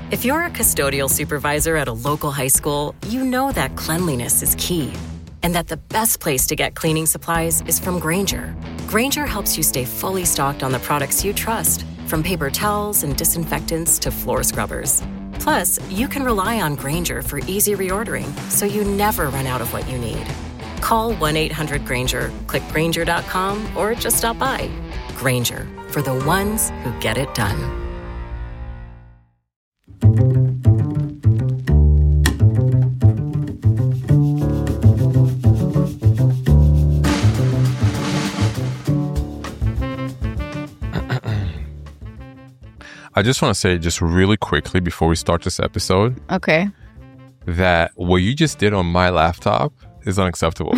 If you're a custodial supervisor at a local high school, you know that cleanliness is key and that the best place to get cleaning supplies is from Grainger. Grainger helps you stay fully stocked on the products you trust, from paper towels and disinfectants to floor scrubbers. Plus, you can rely on Grainger for easy reordering, so you never run out of what you need. Call 1-800-GRAINGER, click Grainger.com, or just stop by. Grainger, for the ones who get it done. I just want to say just really quickly before we start this episode. Okay. That what you just did on my laptop is unacceptable.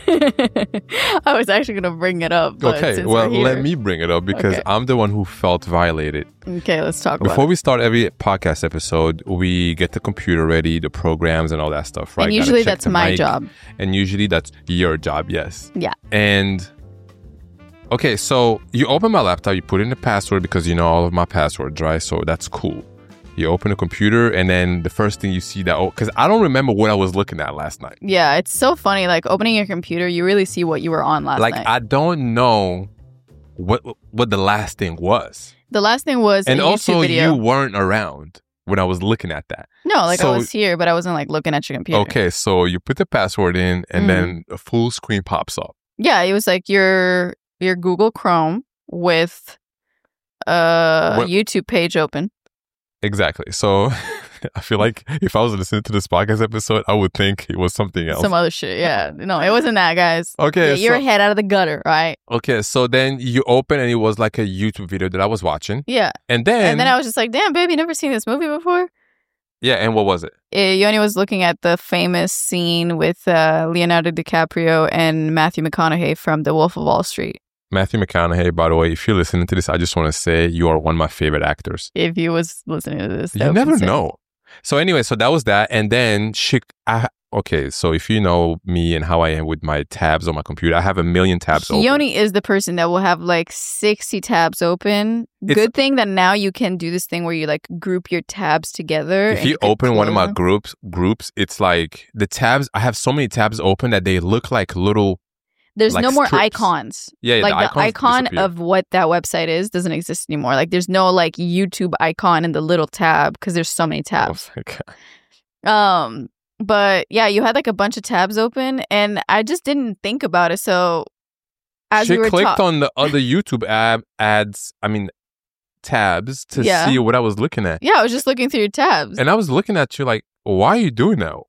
I was actually going to bring it up. But okay, well, let me bring it up because I'm the one who felt violated. Okay, let's talk about it. Before we start every podcast episode, we get the computer ready, the programs and all that stuff, right? And usually that's my job. And usually that's your job, yes. Yeah. And... okay, so you open my laptop, you put in the password because you know all of my passwords, right? So that's cool. You open the computer and then the first thing you see that, because I don't remember what I was looking at last night. Yeah, it's so funny. Like opening your computer, you really see what you were on last night. Like I don't know what the last thing was. The last thing was and a also YouTube video. You weren't around when I was looking at that. No, like I was here, but I wasn't like looking at your computer. Okay, so you put the password in and then a full screen pops up. Yeah, it was like your Google Chrome with a YouTube page open. Exactly. So I feel like if I was listening to this podcast episode, I would think it was something else. Some other shit. Yeah. No, it wasn't that, guys. Okay. Get your head out of the gutter, right? Okay. So then you open and it was like a YouTube video that I was watching. Yeah. And then I was just like, damn, babe, you never seen this movie before? Yeah. And what was it? Yoni was looking at the famous scene with Leonardo DiCaprio and Matthew McConaughey from The Wolf of Wall Street. Matthew McConaughey, by the way, if you're listening to this, I just want to say you are one of my favorite actors. If you was listening to this, you never know. So anyway, so that was that. And then okay, so if you know me and how I am with my tabs on my computer, I have a million tabs open. Yoni is the person that will have like 60 tabs open. Good thing that now you can do this thing where you like group your tabs together. If you open one of my groups, it's like the tabs, I have so many tabs open that they look like little... There's like no more strips. Icons. Yeah, like the icon of what that website is doesn't exist anymore. Like there's no like YouTube icon in the little tab because there's so many tabs. Oh my God. But yeah, you had like a bunch of tabs open and I just didn't think about it. So as she we were clicked on the other YouTube tabs to see what I was looking at. Yeah, I was just looking through your tabs. And I was looking at you like, why are you doing that?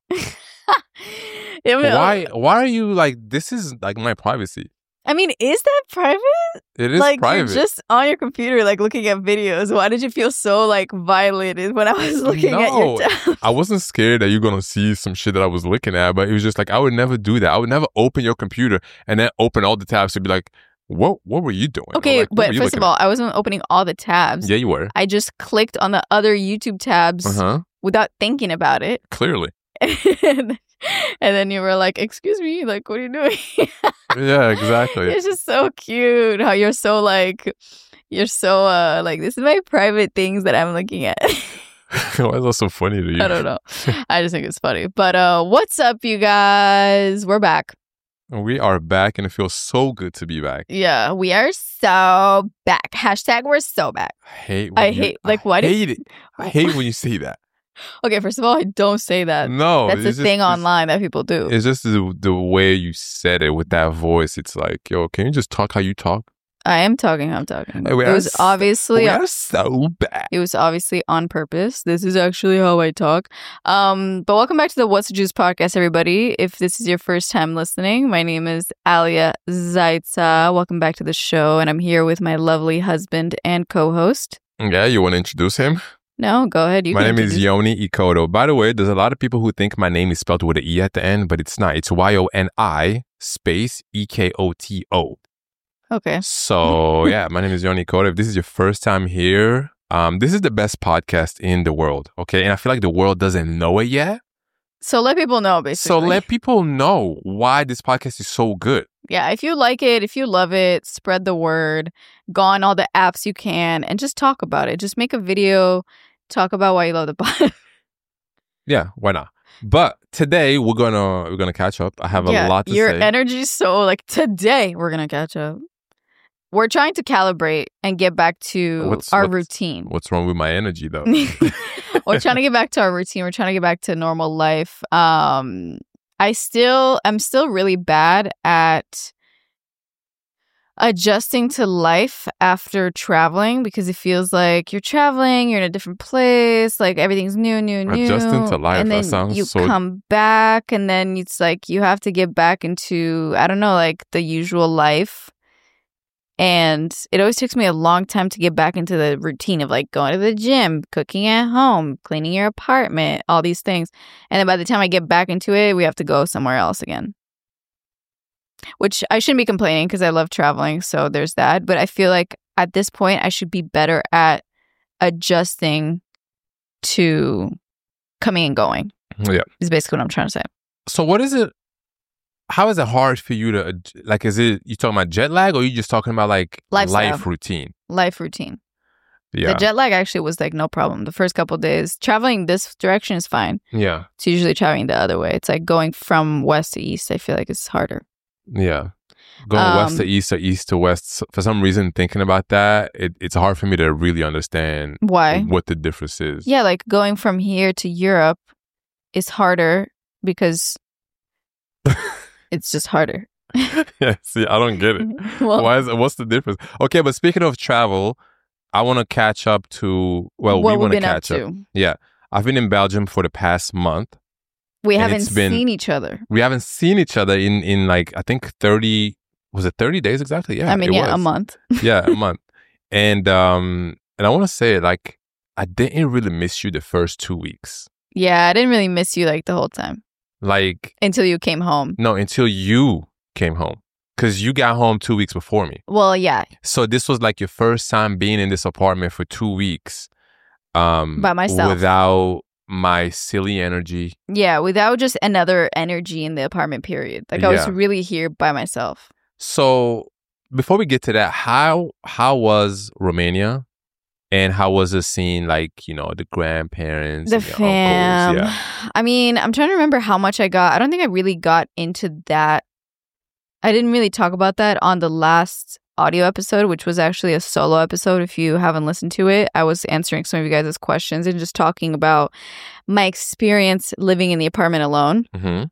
Why are you like, this is like my privacy? I mean, is that private? It is like, private. You're just on your computer, like looking at videos. Why did you feel so like violated when I was looking at your tabs? I wasn't scared that you're going to see some shit that I was looking at, but it was just like, I would never do that. I would never open your computer and then open all the tabs to be like, what were you doing? Okay, like, but first of all, I wasn't opening all the tabs. Yeah, you were. I just clicked on the other YouTube tabs without thinking about it. Clearly. And then you were like, excuse me, like, what are you doing? Yeah, exactly. It's just so cute how you're so like, this is my private things that I'm looking at. Why is that so funny to you? I don't know. I just think it's funny. But what's up, you guys? We're back. We are back and it feels so good to be back. Yeah, we are so back. Hashtag we're so back. I hate it. I hate when you say that. Okay, first of all, I don't say that. No. That's a thing online that people do. It's just the way you said it with that voice. It's like, yo, can you just talk how you talk? I am talking how I'm talking. We are so bad. It was obviously on purpose. This is actually how I talk. But welcome back to the What's the Juice podcast, everybody. If this is your first time listening, my name is Alia Zaitsa. Welcome back to the show. And I'm here with my lovely husband and co-host. Yeah, you want to introduce him? No, go ahead. My name is Yoni Ikoto. By the way, there's a lot of people who think my name is spelled with an E at the end, but it's not. It's YONI space EKOTO. Okay. So, yeah, my name is Yoni Ikoto. If this is your first time here, this is the best podcast in the world, okay? And I feel like the world doesn't know it yet. So let people know, basically. So let people know why this podcast is so good. Yeah, if you like it, if you love it, spread the word. Go on all the apps you can and just talk about it. Just make a video talk about why you love the pod. Yeah, why not? But today we're gonna catch up. I have a lot to your say. Your energy's so like today we're gonna catch up. We're trying to calibrate and get back to our routine. What's wrong with my energy though? We're trying to get back to our routine. We're trying to get back to normal life. I'm still really bad at adjusting to life after traveling because it feels like you're traveling, you're in a different place, like everything's new. Adjusting to life, and then that sounds you so... come back, and then it's like you have to get back into, I don't know, like the usual life. And it always takes me a long time to get back into the routine of like going to the gym, cooking at home, cleaning your apartment, all these things. And then by the time I get back into it, we have to go somewhere else again. Which I shouldn't be complaining because I love traveling. So there's that. But I feel like at this point, I should be better at adjusting to coming and going. Yeah. Is basically what I'm trying to say. So what is it? How is it hard for you to, like, is it, you talking about jet lag or are you just talking about like life routine? Life routine. Yeah. The jet lag actually was like no problem. The first couple of days, traveling this direction is fine. Yeah. It's usually traveling the other way. It's like going from west to east. I feel like it's harder. Yeah. Going west to east or east to west. For some reason, thinking about that, it's hard for me to really understand why, what the difference is. Yeah, like going from here to Europe is harder because it's just harder. Yeah, see, I don't get it. Well, what's the difference? Okay, but speaking of travel, I want to catch up to, we want to catch up. Yeah. I've been in Belgium for the past month. We haven't seen each other. We haven't seen each other in like, I think 30, was it 30 days exactly? Yeah. I mean, a month. Yeah, a month. And I want to say, like, I didn't really miss you the first 2 weeks. Yeah, I didn't really miss you like the whole time. Like. Until you came home. No, until you came home. Because you got home 2 weeks before me. Well, yeah. So this was like your first time being in this apartment for 2 weeks. By myself. Without my silly energy. Yeah, without just another energy in the apartment period. Like I was really here by myself. So before we get to that, how was Romania? And how was it seeing, like, you know, the grandparents, the and your fam? uncles? Yeah. I mean, I'm trying to remember how much I got. I don't think I really got into that. I didn't really talk about that on the last audio episode, which was actually a solo episode. If you haven't listened to it, I was answering some of you guys' questions and just talking about my experience living in the apartment alone. Mm-hmm.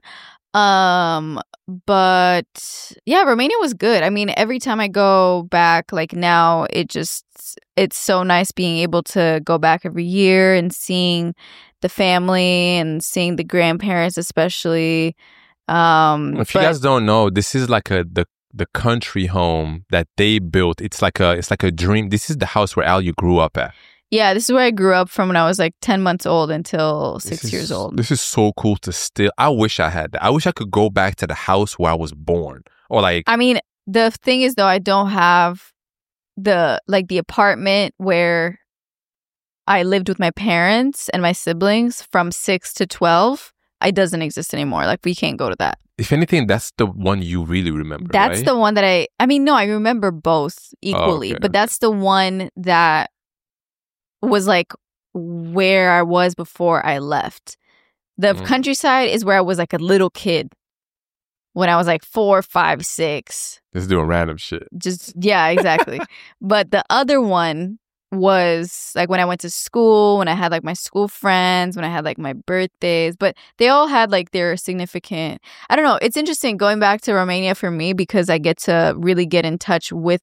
But yeah, Romania was good. I mean, every time I go back, like now, it's so nice being able to go back every year and seeing the family and seeing the grandparents, especially. If you guys don't know, this is like the country home that they built. It's like a dream. This is the house where you grew up at. Yeah, this is where I grew up from when I was like 10 months old until 6 years old. This is so cool to still. I wish I had that. I wish I could go back to the house where I was born. Or like. I mean, the thing is though, I don't have the apartment where I lived with my parents and my siblings from 6 to 12. It doesn't exist anymore. Like, we can't go to that. If anything, that's the one you really remember, That's right? the one that I mean, no, I remember both equally. Okay, but that's the one that was, like, where I was before I left. The countryside is where I was, like, a little kid. When I was, like, 4, 5, 6. Just doing random shit. Yeah, exactly. But the other one was like when I went to school, when I had like my school friends, when I had like my birthdays, but they all had like their significant, I don't know. It's interesting going back to Romania for me because I get to really get in touch with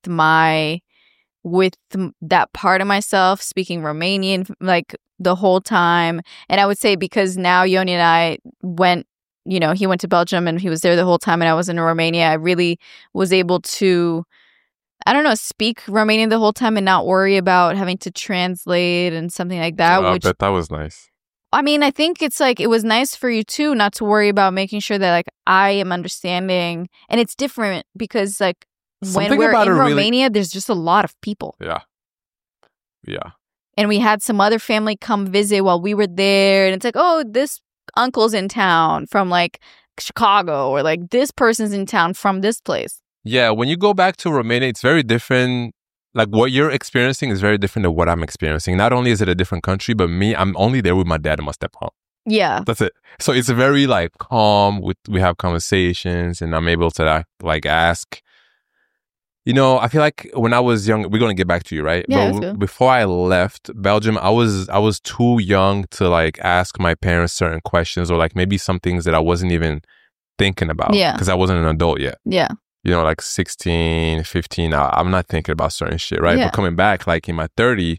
that part of myself, speaking Romanian like the whole time. And I would say because now Yoni and I went, you know, he went to Belgium and he was there the whole time and I was in Romania, I really was able to, I don't know, speak Romanian the whole time and not worry about having to translate and something like that. I bet that was nice. I mean, I think it's like, it was nice for you too, not to worry about making sure that like I am understanding. And it's different because like when we're in Romania, there's just a lot of people. Yeah. Yeah. And we had some other family come visit while we were there. And it's like, oh, this uncle's in town from like Chicago, or like this person's in town from this place. Yeah, when you go back to Romania, it's very different like what you're experiencing is very different than what I'm experiencing. Not only is it a different country, but me, I'm only there with my dad and my stepmom. Yeah. That's it. So it's very like calm. We have conversations, and I'm able to like ask. You know, I feel like when I was young, we're gonna get back to you, right? Yeah, but before I left Belgium, I was too young to like ask my parents certain questions, or like maybe some things that I wasn't even thinking about. Yeah. Because I wasn't an adult yet. Yeah. You know, like 16, 15, I'm not thinking about certain shit, right? Yeah. But coming back, like in my 30s,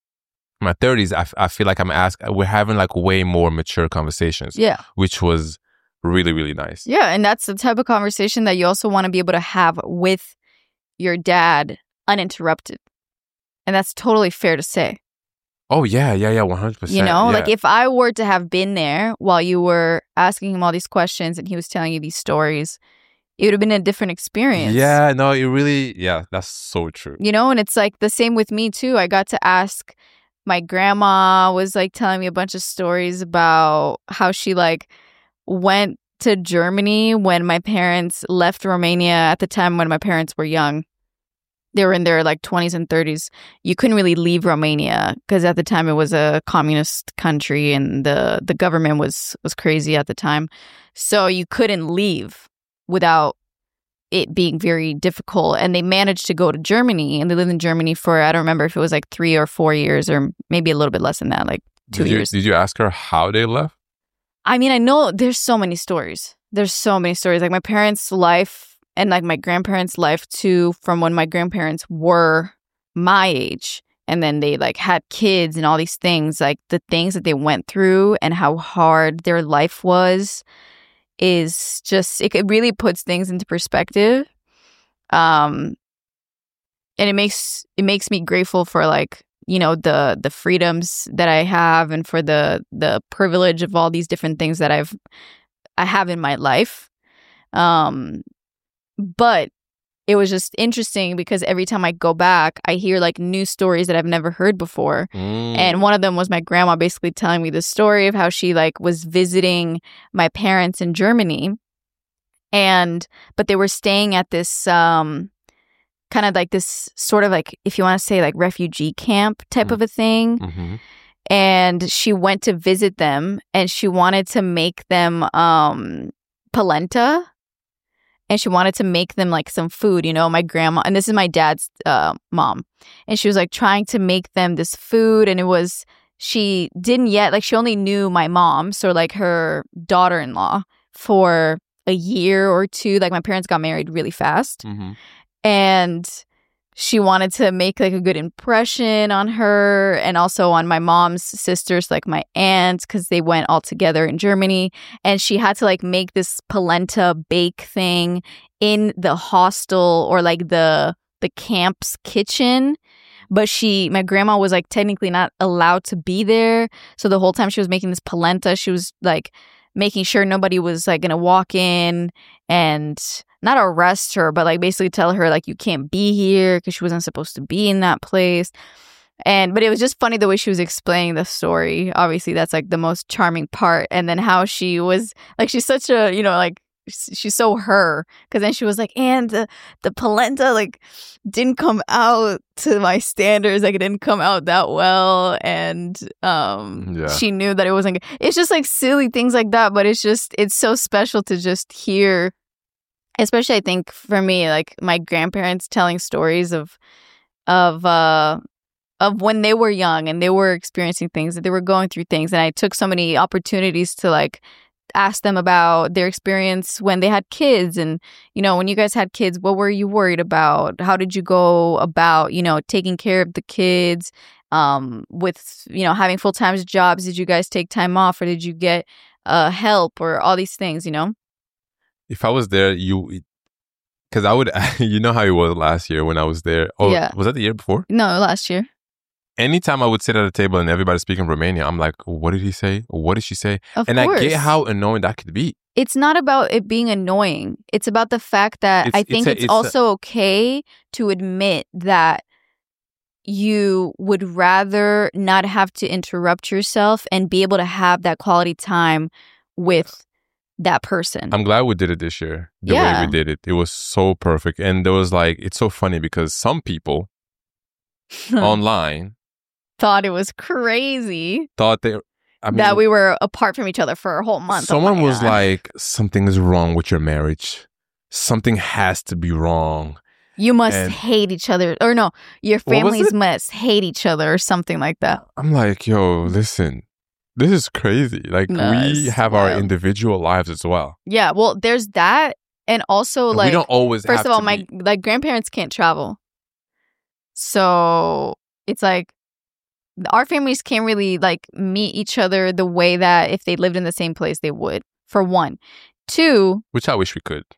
I feel like we're having like way more mature conversations. Yeah. Which was really, really nice. Yeah. And that's the type of conversation that you also want to be able to have with your dad uninterrupted. And that's totally fair to say. Oh, yeah, 100%. You know, yeah. like if I were to have been there while you were asking him all these questions and he was telling you these stories, it would have been a different experience. Yeah, no, it really, that's so true. You know, and it's like the same with me too. I got to ask, my grandma was like telling me a bunch of stories about how she like went to Germany when my parents left Romania at the time when my parents were young. They were in their like 20s and 30s. You couldn't really leave Romania because at the time it was a communist country and the government was crazy at the time. So you couldn't leave without it being very difficult. And they managed to go to Germany, and they lived in Germany for, I don't remember if it was like 3 or 4 years or maybe a little bit less than that, like 2 years. Did you ask her how they left? I mean, I know there's so many stories. There's so many stories. Like my parents' life and like my grandparents' life too, from when my grandparents were my age. And then they like had kids and all these things, like the things that they went through and how hard their life was is just, it really puts things into perspective. And it makes me grateful for like, you know, the freedoms that I have and for the privilege of all these different things that I have in my life. But it was just interesting because every time I go back, I hear like new stories that I've never heard before. And one of them was my grandma basically telling me the story of how she like was visiting my parents in Germany. But they were staying at this kind of like this sort of like, if you want to say like refugee camp type of a thing. Mm-hmm. And she went to visit them and she wanted to make them polenta. And she wanted to make them like some food, you know, my grandma, and this is my dad's mom. And she was like trying to make them this food. And she didn't yet, like she only knew my mom, so like her daughter-in-law for a year or two. Like my parents got married really fast. Mm-hmm. And she wanted to make like a good impression on her and also on my mom's sisters, like my aunts, because they went all together in Germany. And she had to like make this polenta bake thing in the hostel or like the camp's kitchen. But my grandma was like technically not allowed to be there. So the whole time she was making this polenta, she was like making sure nobody was like gonna walk in and not arrest her, but like basically tell her like you can't be here because she wasn't supposed to be in that place. But it was just funny the way she was explaining the story. Obviously, that's like the most charming part. And then how she was like, she's such a, you know, like she's so her. Because then she was like, and the polenta like didn't come out to my standards. Like it didn't come out that well. And she knew that it wasn't good. It's just like silly things like that. But it's so special to just hear. Especially, I think for me, like my grandparents telling stories of when they were young and they were experiencing things, that they were going through things, and I took so many opportunities to like ask them about their experience when they had kids, and you know, when you guys had kids, what were you worried about? How did you go about, you know, taking care of the kids? With you know having full-time jobs, did you guys take time off or did you get help or all these things? You know. If I was there, because I would, you know how it was last year when I was there. Oh, yeah. Was that the year before? No, last year. Anytime I would sit at a table and everybody's speaking Romanian, I'm like, what did he say? What did she say? Of course. I get how annoying that could be. It's not about it being annoying. It's about the fact that I think it's also okay to admit that you would rather not have to interrupt yourself and be able to have that quality time with that person. I'm glad we did it this year. The way we did it. It was so perfect. And there was like, it's so funny because some people online. Thought it was crazy Thought they... I mean, that we were apart from each other for a whole month. someone was like, something is wrong with your marriage. Something has to be wrong. You must and- hate each other. Or no, your What was families it? must hate each other or something like that. I'm like, yo, listen, this is crazy. Like, No, we it's have our wild. individual lives as well. Yeah, well, there's that. And also, And like, we don't always first have of all, to my be- like grandparents can't travel. So it's like our families can't really like meet each other the way that if they lived in the same place, they would, for one. Two, which I wish we could.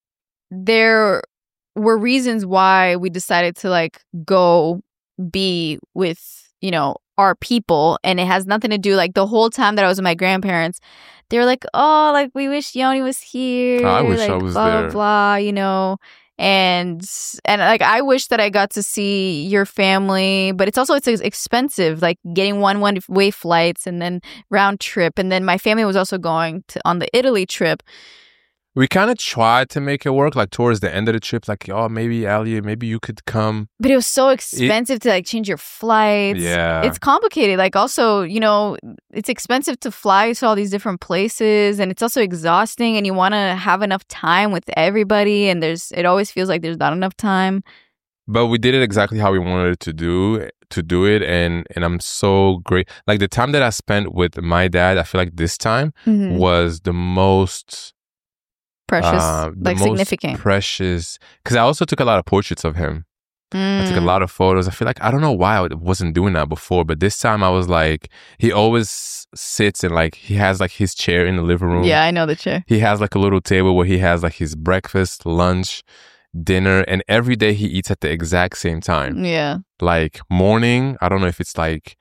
there were reasons why we decided to like go be with, you know, our people, and it has nothing to do like the whole time that I was with my grandparents, they were like, oh, like we wish Yoni was here. I wish like, I was blah, there. blah, blah, you know. And like I wish that I got to see your family, but it's expensive, like getting one-way flights and then round trip, and then my family was also going on the Italy trip. We kind of tried to make it work, like towards the end of the trip, like, oh, maybe Alia, maybe you could come. But it was so expensive to like change your flights. Yeah. It's complicated. Like also, you know, it's expensive to fly to all these different places, and it's also exhausting, and you want to have enough time with everybody, and it always feels like there's not enough time. But we did it exactly how we wanted it to do it, and I'm so great. Like the time that I spent with my dad, I feel like this time was the most precious, like most significant. precious, because I also took a lot of portraits of him. I took a lot of photos. I feel like, I don't know why I wasn't doing that before, but this time I was like, he always sits and like, he has like his chair in the living room. Yeah, I know the chair. He has like a little table where he has like his breakfast, lunch, dinner, and every day he eats at the exact same time. Yeah. Like morning, I don't know if it's like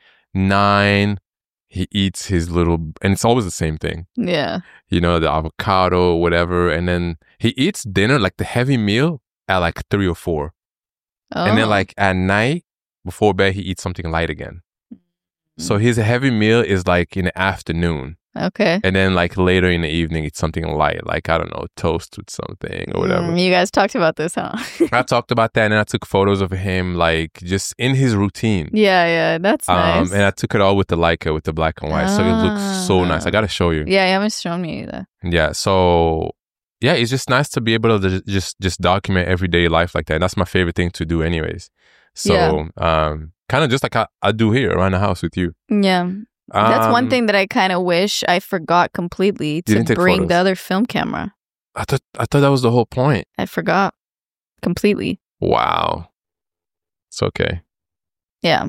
9, he eats his little, and it's always the same thing. Yeah. You know, the avocado, whatever. And then he eats dinner, like the heavy meal, at like 3 or 4. Oh. And then like at night, before bed, he eats something light again. So his heavy meal is like in the afternoon. Okay. And then like later in the evening, it's something light, like, I don't know, toast with something or whatever. You guys talked about this, huh? I talked about that, and I took photos of him like just in his routine. Yeah, that's nice. And I took it all with the Leica, with the black and white. So it looks so nice. I got to show you. Yeah, you haven't shown me that. Yeah. So yeah, it's just nice to be able to just document everyday life like that. And that's my favorite thing to do anyways. So kind of just like I do here around the house with you. Yeah. That's one thing that I kind of wish I forgot completely, to bring the other film camera. I thought that was the whole point. I forgot completely. Wow. It's okay. Yeah.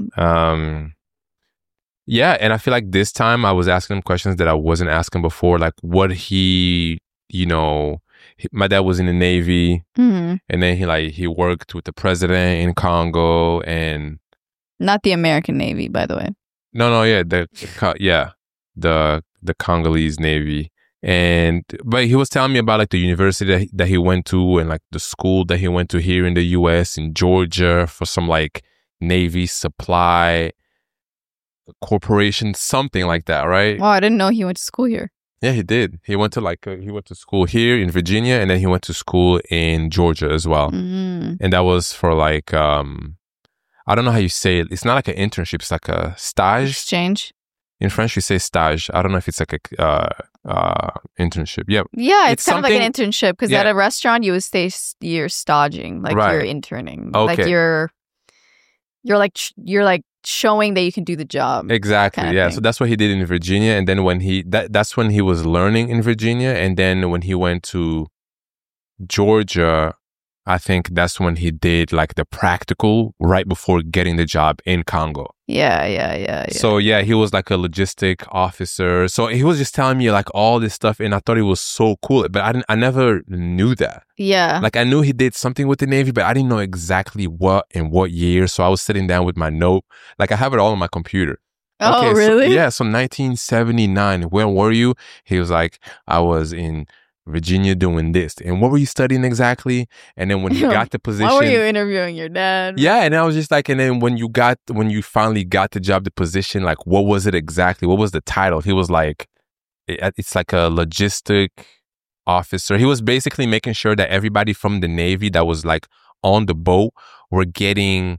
Yeah, and I feel like this time I was asking him questions that I wasn't asking before, like what he, you know, my dad was in the Navy, and then he worked with the president in Congo, and not the American Navy, by the way. No, yeah, the Congolese Navy, but he was telling me about like the university that he went to, and like the school that he went to here in the U.S. in Georgia for some like Navy supply corporation, something like that, right? Wow, I didn't know he went to school here. Yeah, he did. He went to school here in Virginia, and then he went to school in Georgia as well, and that was for like I don't know how you say it. It's not like an internship. It's like a stage. Exchange. In French, we say stage. I don't know if it's like a internship. Yeah. Yeah, it's kind of like an internship, because yeah. at a restaurant you would say you're staging, like right. you're interning, okay. like you're like showing that you can do the job. Exactly. Yeah. So that's what he did in Virginia, and then when that's when he was learning in Virginia, and then when he went to Georgia, I think that's when he did like the practical right before getting the job in Congo. Yeah. So yeah, he was like a logistic officer. So he was just telling me like all this stuff, and I thought it was so cool. But I never knew that. Yeah. Like I knew he did something with the Navy, but I didn't know exactly what and what year. So I was sitting down with my note. Like I have it all on my computer. Oh, okay, really? So 1979. Where were you? He was like, I was in Virginia doing this. And what were you studying exactly? And then when you got the position, why were you interviewing your dad? Yeah, and I was just like, and then when you finally got the job, the position, like what was it exactly? What was the title? He was like, it's like a logistic officer. He was basically making sure that everybody from the Navy that was like on the boat were getting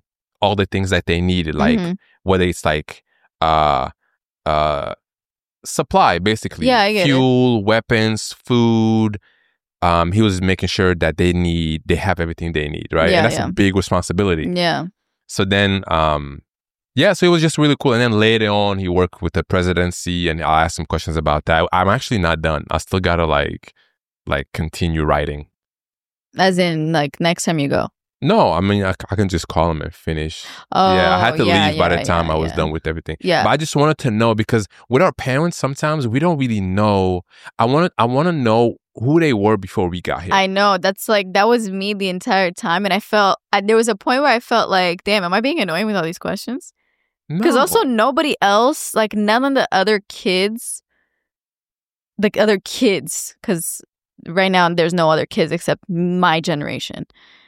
all the things that they needed, like whether it's like supply, basically. Yeah, I get fuel, weapons, food. He was making sure that they have everything they need, right? And that's a big responsibility. Yeah. So then, so it was just really cool. And then later on, he worked with the presidency, and I asked him questions about that. I'm actually not done. I still gotta like continue writing. As in, like, next time you go? No, I mean, I can just call him and finish. Oh, yeah, I had to leave by the time I was done with everything. Yeah. But I just wanted to know, because with our parents, sometimes we don't really know. I want to know who they were before we got here. I know. That's like, that was me the entire time. And I felt, there was a point where I felt like, damn, am I being annoying with all these questions? Because also nobody else, like none of the other kids, because right now there's no other kids except my generation.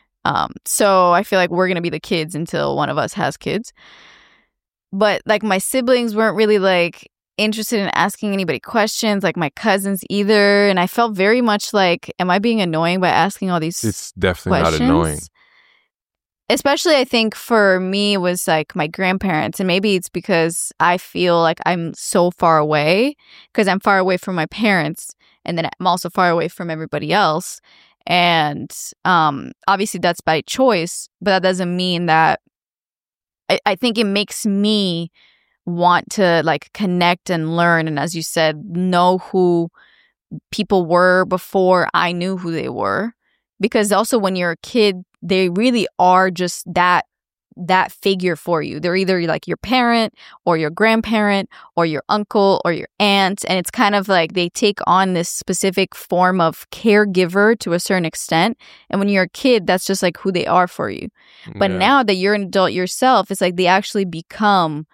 So I feel like we're going to be the kids until one of us has kids. But like my siblings weren't really like interested in asking anybody questions, like my cousins either. And I felt very much like, am I being annoying by asking all these It's definitely questions? not annoying. Especially, I think for me, it was like my grandparents. And maybe it's because I feel like I'm so far away, because I'm far away from my parents. And then I'm also far away from everybody else. And obviously that's by choice, but that doesn't mean that I think it makes me want to like connect and learn. And as you said, know who people were before I knew who they were. Because also when you're a kid, they really are just that figure for you. They're either like your parent or your grandparent or your uncle or your aunt. And it's kind of like they take on this specific form of caregiver to a certain extent. And when you're a kid, that's just like who they are for you. But now that you're an adult yourself, it's like they actually become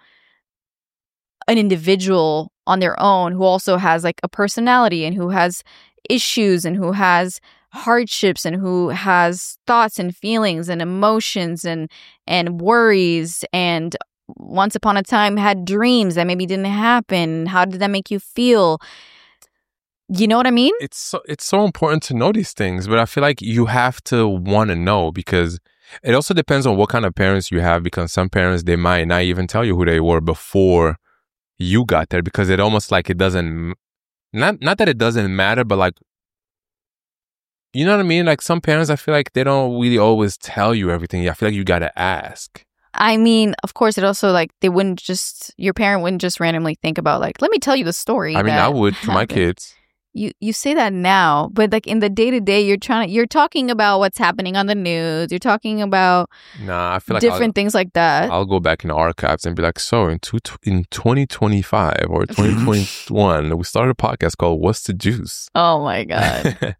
an individual on their own who also has like a personality and who has issues and who has hardships and who has thoughts and feelings and emotions and worries, and once upon a time had dreams that maybe didn't happen. How did that make you feel? You know what I mean? It's so important to know these things, but I feel like you have to want to know, because it also depends on what kind of parents you have, because some parents, they might not even tell you who they were before you got there, because it almost like it doesn't, not that it doesn't matter, but like, you know what I mean? Like some parents, I feel like they don't really always tell you everything. I feel like you got to ask. I mean, of course, it also like your parent wouldn't just randomly think about like, let me tell you the story. I mean, I would for my kids. You say that now, but like in the day-to-day, you're talking about what's happening on the news. You're talking about I feel like different things like that. I'll go back in the archives and be like, so in 2025 or 2021, we started a podcast called What's the Juice? Oh my God.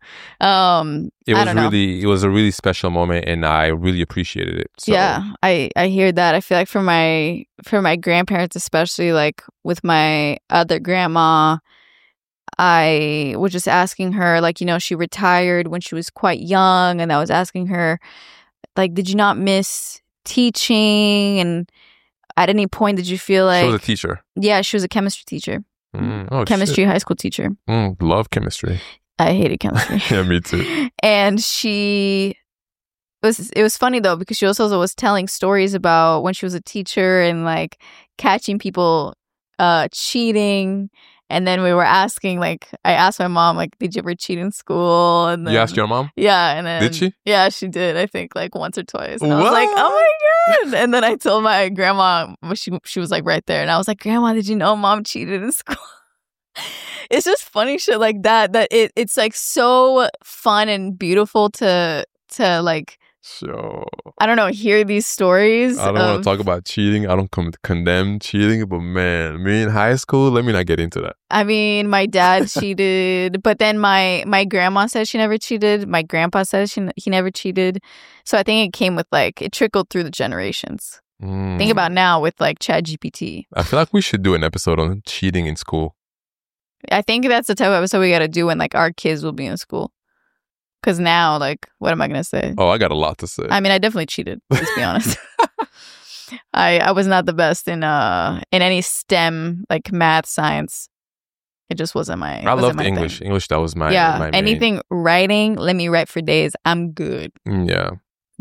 It was a really special moment, and I really appreciated it. So. Yeah, I hear that. I feel like for my grandparents, especially like with my other grandma, I was just asking her, like, you know, she retired when she was quite young, and I was asking her, like, did you not miss teaching? And at any point did you feel like... She was a teacher. Yeah, she was a chemistry teacher. Chemistry high school teacher. Love chemistry. I hated chemistry. Yeah, me too. And it was funny though, because she also was telling stories about when she was a teacher and like catching people cheating. And then we were asking, like, I asked my mom, like, did you ever cheat in school? And then, you asked your mom? Yeah. And then, did she? Yeah, she did. I think like once or twice. And I was like, oh my God. And then I told my grandma, she was like right there. And I was like, Grandma, did you know Mom cheated in school? It's just funny shit like that it's like so fun and beautiful to like, so I don't know, hear these stories. I don't want to talk about cheating. I don't condemn cheating, but man, me in high school, let me not get into that. I mean, my dad cheated, but then my grandma said she never cheated. My grandpa says he never cheated. So I think it came with like, it trickled through the generations. Think about now with like ChatGPT. I feel like we should do an episode on cheating in school. I think that's the type of episode we got to do when like our kids will be in school. Because now, like, what am I going to say? Oh, I got a lot to say. I mean, I definitely cheated, let's be honest. I was not the best in any STEM, like math, science. It just wasn't my I loved English. Thing. English, that was my my main. Anything writing, let me write for days. I'm good. Yeah.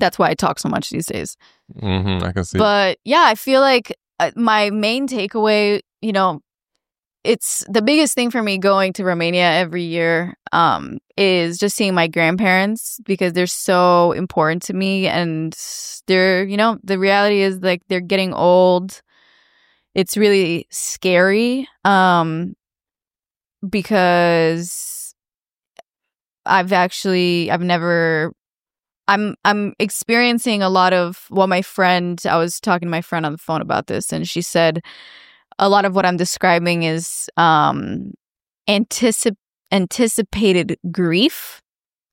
That's why I talk so much these days. I can see. But yeah, I feel like my main takeaway, it's the biggest thing for me going to Romania every year is just seeing my grandparents, because they're so important to me. And they're, the reality is like they're getting old. It's really scary because I'm experiencing a lot of I was talking to my friend on the phone about this, and she said a lot of what I'm describing is anticipated grief.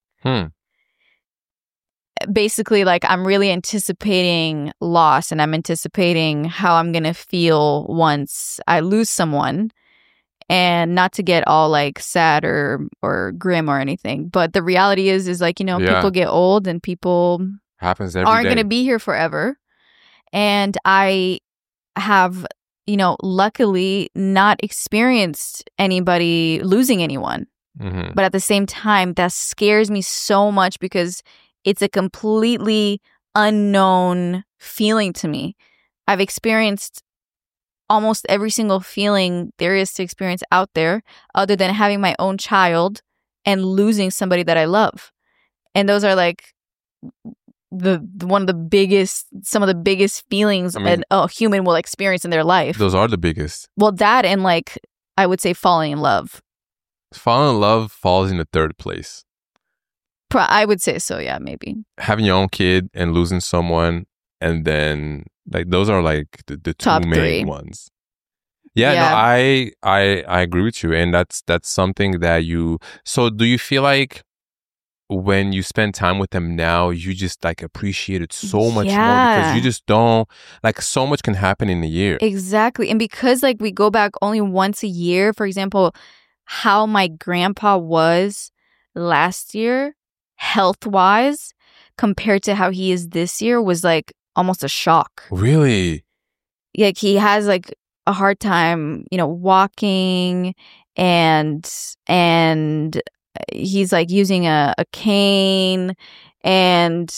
Basically, like, I'm really anticipating loss, and I'm anticipating how I'm going to feel once I lose someone. And not to get all like sad or grim or anything, but the reality is like, people get old and people happens every aren't day. going to be here forever. And I have, luckily not experienced anybody losing anyone. But at the same time, that scares me so much because it's a completely unknown feeling to me. I've experienced almost every single feeling there is to experience out there, other than having my own child and losing somebody that I love. And those are like some of the biggest feelings a human will experience in their life. Those are the biggest. Well, that and like, I would say falling in love. Falling in love falls in the third place. I would say so, yeah, maybe. Having your own kid and losing someone, and then like those are like the Top two main 3 ones. Yeah, no, I agree with you, and that's something that you. So, do you feel like when you spend time with them now, you just like appreciate it so much more, because you just don't, like, so much can happen in a year. Exactly, and because like we go back only once a year, for example, how my grandpa was last year, health-wise, compared to how he is this year, was like almost a shock. Really? Like, he has like a hard time, walking, and he's like using a cane, and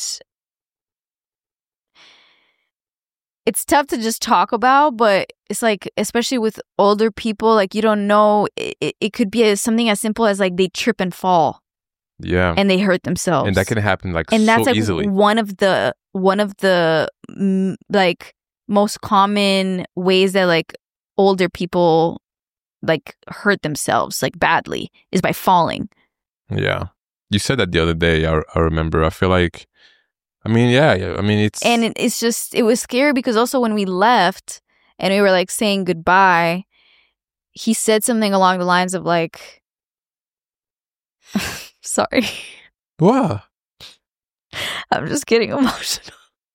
it's tough to just talk about, but it's like, especially with older people, like, you don't know, it could be something as simple as like they trip and fall. Yeah. And they hurt themselves. And that can happen like and so that's like easily. one of the like most common ways that like older people like hurt themselves like badly is by falling. Yeah. You said that the other day. I remember. I feel like, it was scary because also when we left and we were like saying goodbye, he said something along the lines of like, sorry. What? I'm just getting emotional.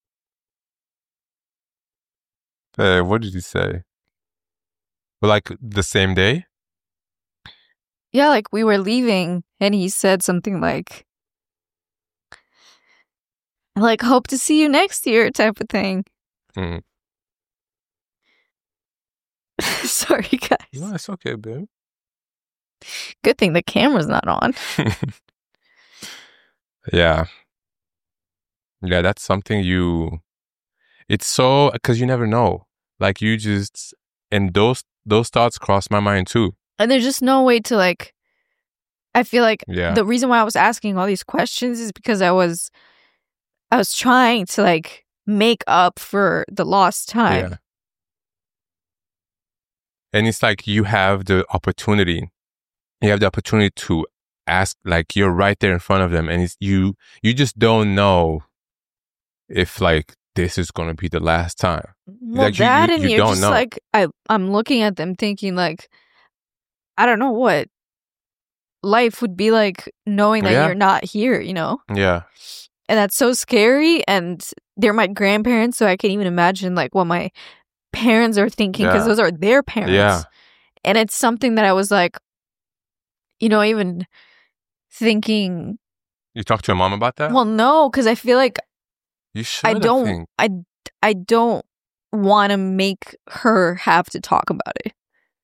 Hey, what did he say? Well, like the same day? Yeah, like we were leaving and he said something like, hope to see you next year type of thing. Sorry, guys. No, it's okay, babe. Good thing the camera's not on. Yeah. Yeah, that's something it's so, because you never know. Like, you just, and those thoughts cross my mind too. And there's just no way to like, I feel like the reason why I was asking all these questions is because I was trying to like make up for the lost time. Yeah. And it's like you have the opportunity to ask, like, you're right there in front of them, and it's you just don't know if like this is going to be the last time. Well, like, that you and you're don't just know. like, I'm looking at them thinking like, I don't know what life would be like knowing that you're not here, Yeah. And that's so scary. And they're my grandparents, so I can't even imagine like what my parents are thinking, because those are their parents. Yeah. And it's something that I was like, even thinking. You talked to your mom about that? Well, no, because I feel like you should. I don't want to make her have to talk about it.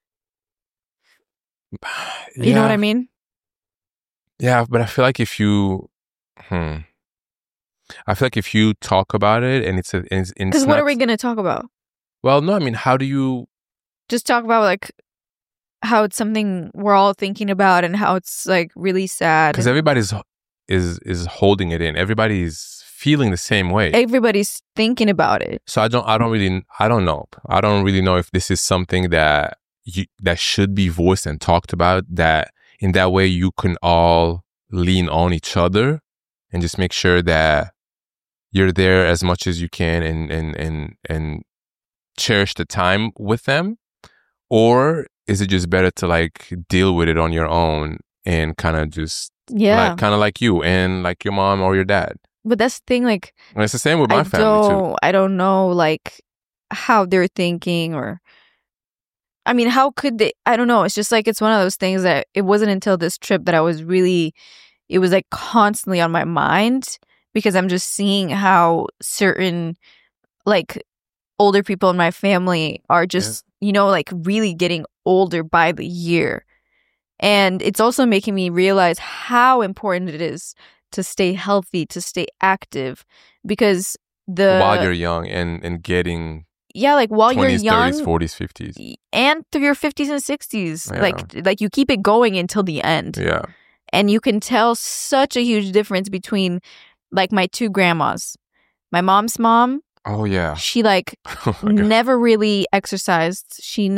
Yeah. You know what I mean? Yeah, but I feel like if you, I feel like if you talk about it and it's Because what are we going to talk about? Well, no, I mean, how do you just talk about like how it's something we're all thinking about and how it's like really sad? Because everybody's is holding it in. Everybody's feeling the same way. Everybody's thinking about it. So I don't know. I don't really know if this is something that should be voiced and talked about, that in that way you can all lean on each other and just make sure that you're there as much as you can and cherish the time with them. Or is it just better to like deal with it on your own and kind of just kind of like you and like your mom or your dad? But that's the thing, like, and it's the same with my family too. I don't know like how they're thinking, or I mean, how could they? I don't know. It's just like, it's one of those things that it wasn't until this trip that it was like constantly on my mind, because I'm just seeing how certain like older people in my family are just, like really getting older by the year. And it's also making me realize how important it is to stay healthy, to stay active, because while you're young and getting like while 20s, you're young, 30s, 40s, 50s, and through your 50s and 60s, like you keep it going until the end. Yeah. And you can tell such a huge difference between like my two grandmas. My mom's mom. Oh yeah. She like never really exercised.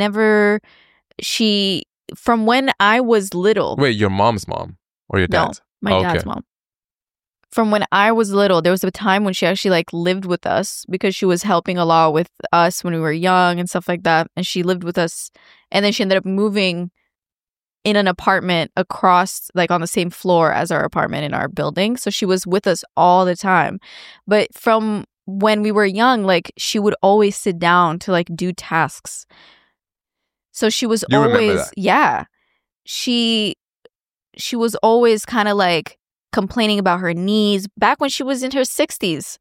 From when I was little. Wait, your mom's mom or your dad's? No, my dad's mom. From when I was little, there was a time when she actually like lived with us, because she was helping a lot with us when we were young and stuff like that. And she lived with us, and then she ended up moving in an apartment across, like on the same floor as our apartment in our building. So she was with us all the time. But from when we were young, like she would always sit down to like do tasks. So she was always, she was always kind of like complaining about her knees back when she was in her 60s.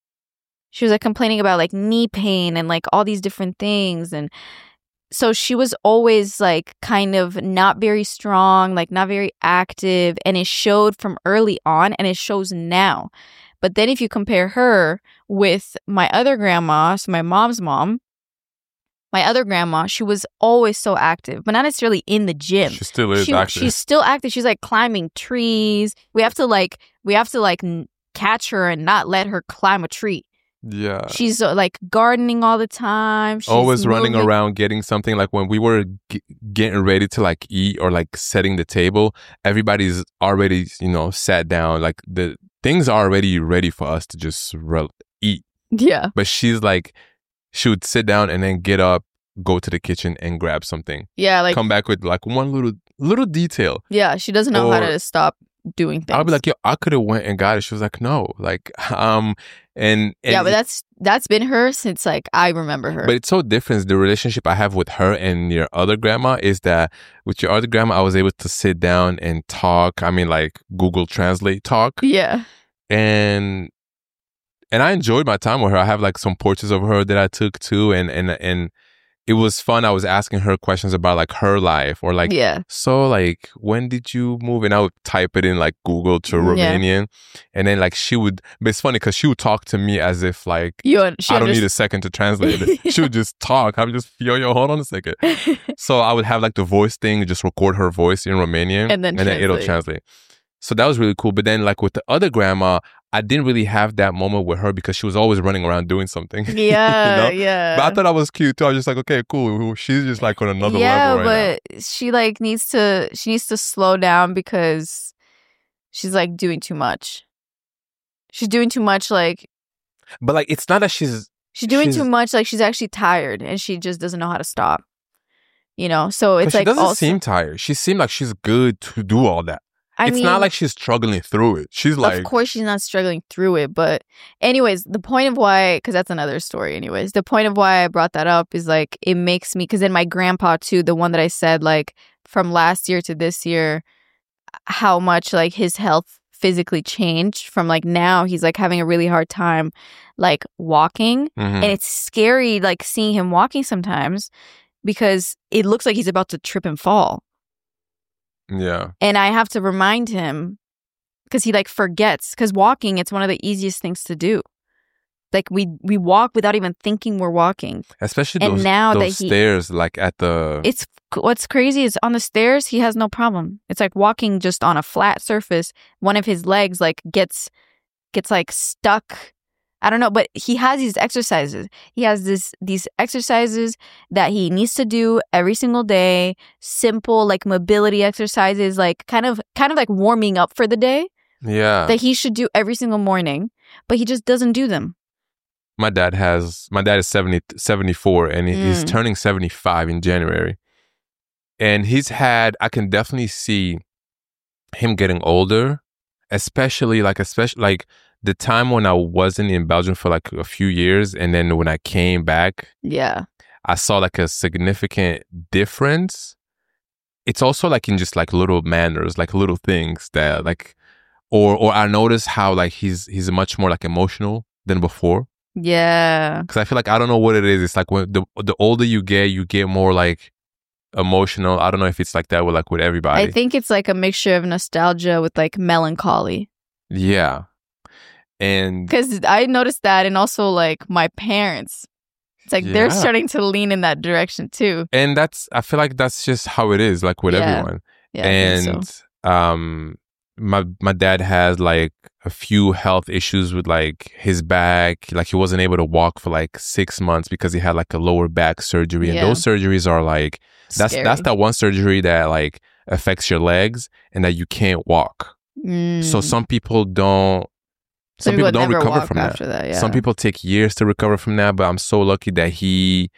She was like complaining about like knee pain and like all these different things. And so she was always like kind of not very strong, like not very active. And it showed from early on, and it shows now. But then if you compare her with my other grandma, so my mom's mom, my other grandma, she was always so active, but not necessarily in the gym. She still is active. She's still active. She's like climbing trees. We have to catch her and not let her climb a tree. Yeah. She's like gardening all the time. She's always running around getting something. Like when we were getting ready to like eat or like setting the table, everybody's already, sat down. Like the things are already ready for us to just eat. Yeah. But she's like, she would sit down and then get up, go to the kitchen and grab something. Yeah, like come back with like one little detail. Yeah, she doesn't know how to stop doing things. I'll be like, yo, I could have went and got it. She was like, no, like, and yeah, but that's been her since like I remember her. But it's so different. The relationship I have with her and your other grandma is that with your other grandma, I was able to sit down and talk. I mean, like Google Translate talk. Yeah, and I enjoyed my time with her. I have like some portraits of her that I took too, and it was fun. I was asking her questions about like her life, or like, so like, when did you move? And I would type it in like Google to Romanian, and then like she would. But it's funny because she would talk to me as if like I don't need a second to translate it. She would just talk. I'm just yo, hold on a second. So I would have like the voice thing, just record her voice in Romanian, and then it'll translate. So that was really cool. But then like with the other grandma, I didn't really have that moment with her because she was always running around doing something. Yeah, yeah. But I thought I was cute too. I was just like, okay, cool. She's just like on another level right now. Yeah, but she like needs to slow down because she's like doing too much. She's doing too much, like. But like, it's not that she's doing too much. Like she's actually tired and she just doesn't know how to stop. So it's like she doesn't seem tired. She seemed like she's good to do all that. It's not like she's struggling through it. She's like... Of course she's not struggling through it. But anyways, the point of why... Because that's another story anyways. The point of why I brought that up is like, it makes me... Because then my grandpa too, the one that I said like from last year to this year, how much like his health physically changed from like now he's like having a really hard time like walking. Mm-hmm. And it's scary like seeing him walking sometimes because it looks like he's about to trip and fall. Yeah. And I have to remind him because he like forgets. Because walking, it's one of the easiest things to do. Like we walk without even thinking we're walking. Especially And those, now those that stairs, like at the... It's what's crazy is on the stairs he has no problem. It's like walking just on a flat surface. One of his legs like gets like stuck. I don't know, but he has these exercises. He has these exercises that he needs to do every single day. Simple like mobility exercises, like kind of like warming up for the day. Yeah. That he should do every single morning, but he just doesn't do them. My dad is 74 and he's turning 75 in January. And I can definitely see him getting older, especially the time when I wasn't in Belgium for like a few years. And then when I came back, I saw like a significant difference. It's also like in just like little manners, like little things that like, or I noticed how like he's much more like emotional than before. Yeah. Because I feel like, I don't know what it is. It's like when the older you get more like emotional. I don't know if it's like that with everybody. I think it's like a mixture of nostalgia with like melancholy. Yeah. And because I noticed that, and also like my parents, it's like they're starting to lean in that direction too. And I feel like that's just how it is, like with everyone. Yeah, and I think so. My dad has like a few health issues with like his back. Like he wasn't able to walk for like 6 months because he had like a lower back surgery. And those surgeries are like, that's that one surgery that like affects your legs and that you can't walk. So some people don't recover from that. Yeah. Some people take years to recover from that, but I'm so lucky that he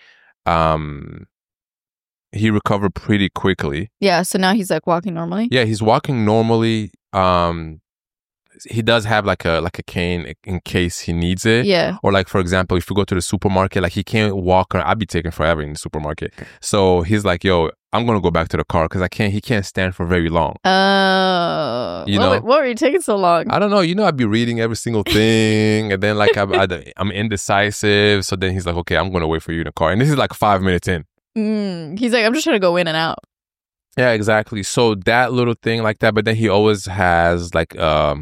recovered pretty quickly. Yeah, so now he's like walking normally? Yeah, he's walking normally. He does have like a cane in case he needs it. Yeah. Or like, for example, if you go to the supermarket, like he can't walk around. I'd be taking forever in the supermarket. So he's like, yo, I'm going to go back to the car because he can't stand for very long. Oh. What were you taking so long? I don't know. I'd be reading every single thing. And then like I'm indecisive. So then he's like, okay, I'm going to wait for you in the car. And this is like 5 minutes in. He's like, I'm just trying to go in and out. Yeah, exactly. So that little thing like that, but then he always has like a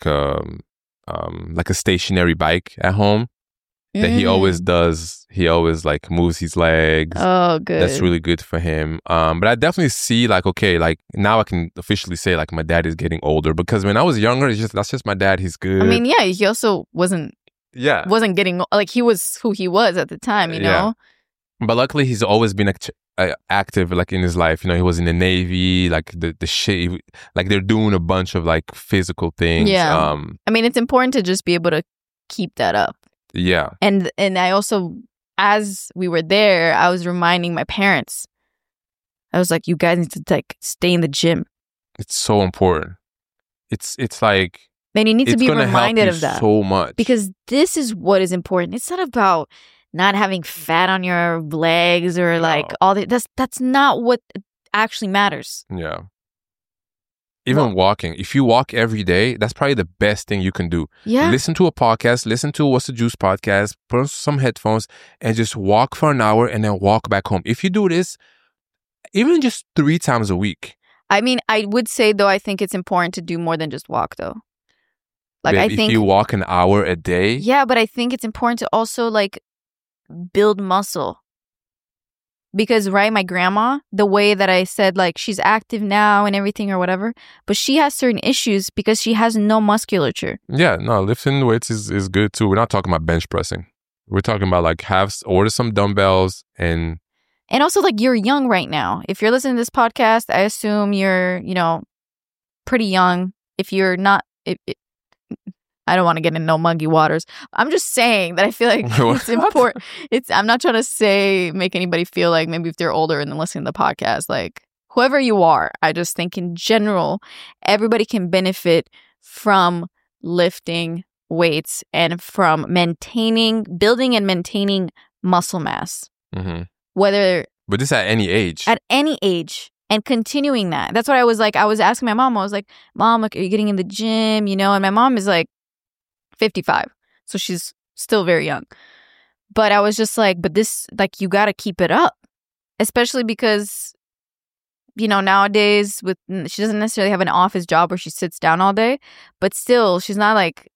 stationary bike at home that he always does. He always like moves his legs. Oh, good. That's really good for him. But I definitely see like, okay, like now I can officially say like my dad is getting older, because when I was younger, that's just my dad. He's good. I mean, yeah, he also wasn't getting like, he was who he was at the time, you know? But luckily, he's always been active, like in his life. He was in the Navy, like the shit. Like they're doing a bunch of like physical things. Yeah. I mean, it's important to just be able to keep that up. Yeah. And I also, as we were there, I was reminding my parents. I was like, you guys need to like stay in the gym. It's so important. It's like, and you need to be reminded of that so much, because this is what is important. It's not about not having fat on your legs or like all that. That's not what actually matters. Yeah. Even walking. If you walk every day, that's probably the best thing you can do. Yeah. Listen to a podcast, listen to What's the Juice podcast, put on some headphones and just walk for an hour and then walk back home. If you do this, even just 3 times a week. I mean, I would say though, I think it's important to do more than just walk though. Like I think if you walk an hour a day. Yeah, but I think it's important to also like build muscle. Because, right, my grandma, the way that I said, like, she's active now and everything or whatever, but she has certain issues because she has no musculature. Yeah, no, lifting weights is good too. We're not talking about bench pressing. We're talking about like order some dumbbells and also like you're young right now. If you're listening to this podcast, I assume you're, pretty young. If you're not, I don't want to get into no muggy waters. I'm just saying that I feel like it's important. I'm not trying to make anybody feel like maybe if they're older and then listening to the podcast, like whoever you are, I just think in general, everybody can benefit from lifting weights and from building and maintaining muscle mass. Mm-hmm. But this at any age. At any age. And continuing that. That's what I was like. I was asking my mom. I was like, Mom, like, are you getting in the gym? And my mom is like 55. So she's still very young. But I was just like, but this, like, you got to keep it up. Especially because nowadays she doesn't necessarily have an office job where she sits down all day, but still she's not like,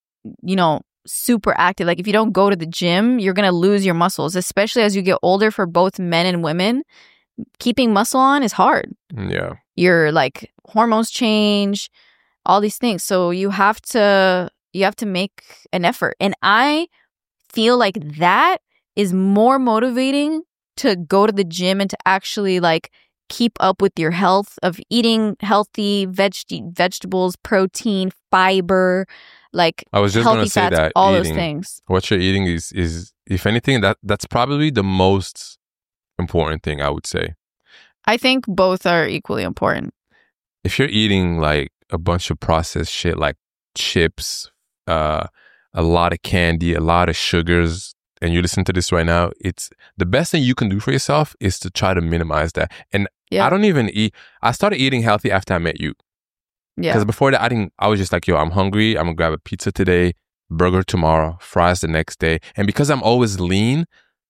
super active. Like if you don't go to the gym, you're going to lose your muscles, especially as you get older. For both men and women, keeping muscle on is hard. Yeah. Your like hormones change, all these things. So you have to make an effort. And I feel like that is more motivating to go to the gym and to actually like keep up with your health of eating healthy vegetables, protein, fiber, like I was just healthy gonna say fats, that all eating, those things. what you're eating is if anything, that's probably the most important thing, I would say. I think both are equally important. If you're eating like a bunch of processed shit like chips, a lot of candy, a lot of sugars, and you listen to this right now, it's the best thing you can do for yourself is to try to minimize that. And I don't even eat. I started eating healthy after I met you. Yeah. Because before that, I was just like, yo, I'm hungry. I'm going to grab a pizza today, burger tomorrow, fries the next day. And because I'm always lean,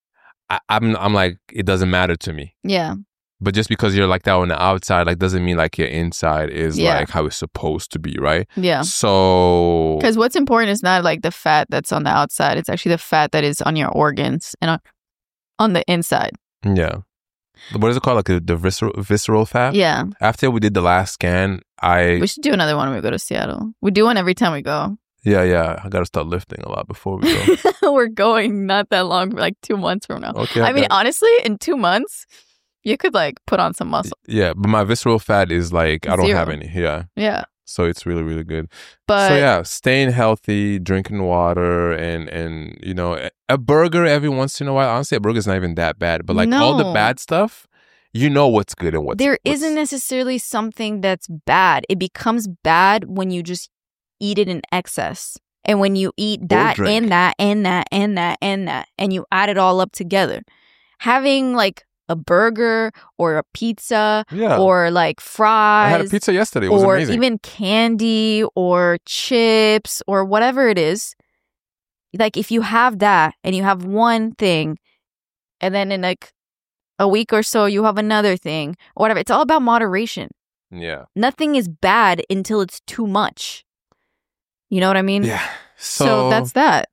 I'm like, it doesn't matter to me. Yeah. But just because you're like that on the outside, like doesn't mean like your inside is like how it's supposed to be, right? Yeah. So... Because what's important is not like the fat that's on the outside. It's actually the fat that is on your organs and on the inside. Yeah. What is it called? Like the visceral fat? Yeah. After we did the last scan, we should do another one when we go to Seattle. We do one every time we go. Yeah. I got to start lifting a lot before we go. We're going not that long, like 2 months from now. Okay. I mean, honestly, in 2 months, you could like put on some muscle. Yeah, but my visceral fat is like, I don't 0. have any. Yeah. Yeah. So it's really, really good. But so yeah, staying healthy, drinking water, and a burger every once in a while. Honestly, a burger's not even that bad. But like all the bad stuff, you know what's good and what's... There isn't necessarily something that's bad. It becomes bad when you just eat it in excess. And when you eat that and that and that and that and that, and you add it all up together. Having like a burger or a pizza or like fries. I had a pizza yesterday. It was amazing. Or even candy or chips or whatever it is. Like if you have that and you have one thing and then in like a week or so you have another thing or whatever. It's all about moderation. Yeah. Nothing is bad until it's too much. You know what I mean? Yeah. So that's that.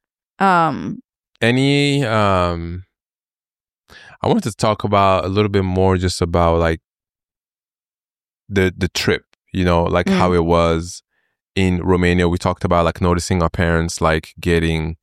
I wanted to talk about a little bit more just about like the trip, like how it was in Romania. We talked about like noticing our parents like getting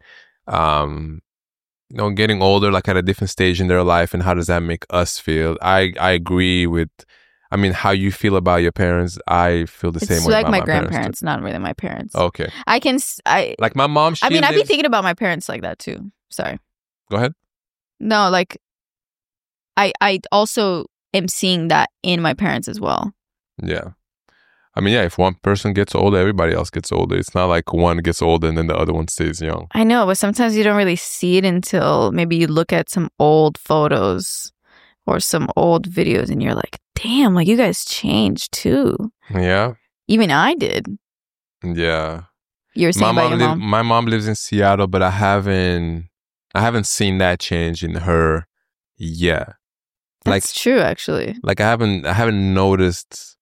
getting older, like at a different stage in their life, and how does that make us feel? I agree with, how you feel about your parents. I feel the same way like about my my grandparents, not really my parents. Okay. Like my mom, I'd be thinking about my parents like that too. Sorry. Go ahead. No, like I also am seeing that in my parents as well. Yeah. If one person gets older, everybody else gets older. It's not like one gets older and then the other one stays young. I know, but sometimes you don't really see it until maybe you look at some old photos or some old videos and you're like, damn, like you guys changed too. Yeah. Even I did. Yeah. You're saying about your mom? My mom lives in Seattle, but I haven't seen that change in her yet. That's true, actually. Like I haven't noticed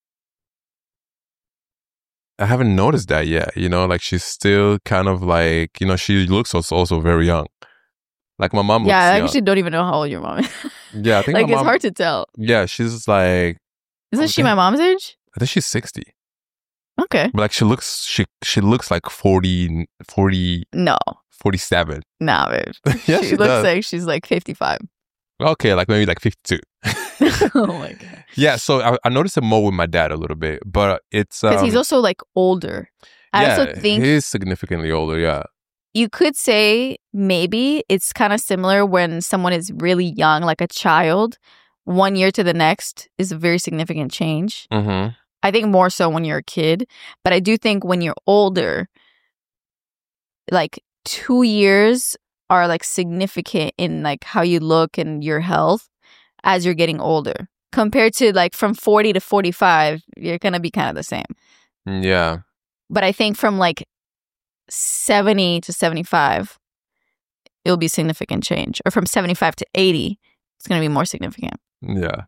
that yet. Like she's still kind of like, she looks also very young. Like my mom looks young. I actually don't even know how old your mom is. Yeah, I think like it's hard to tell. Yeah, she's like... Isn't she my mom's age? I think she's 60. Okay. But like she looks like 40... No. 47. Nah, babe. Yeah, she looks like she's like 55. Okay, like maybe like 52. Oh my God. Yeah, so I noticed it more with my dad a little bit, but it's... Because he's also like older. I also think... he's significantly older, yeah. You could say maybe it's kind of similar when someone is really young, like a child. 1 year to the next is a very significant change. Mm-hmm. I think more so when you're a kid. But I do think when you're older, like 2 years are like significant in like how you look and your health as you're getting older. Compared to like from 40 to 45, you're going to be kind of the same. Yeah. But I think from like 70 to 75, it'll be significant change. Or from 75 to 80, it's going to be more significant. Yeah.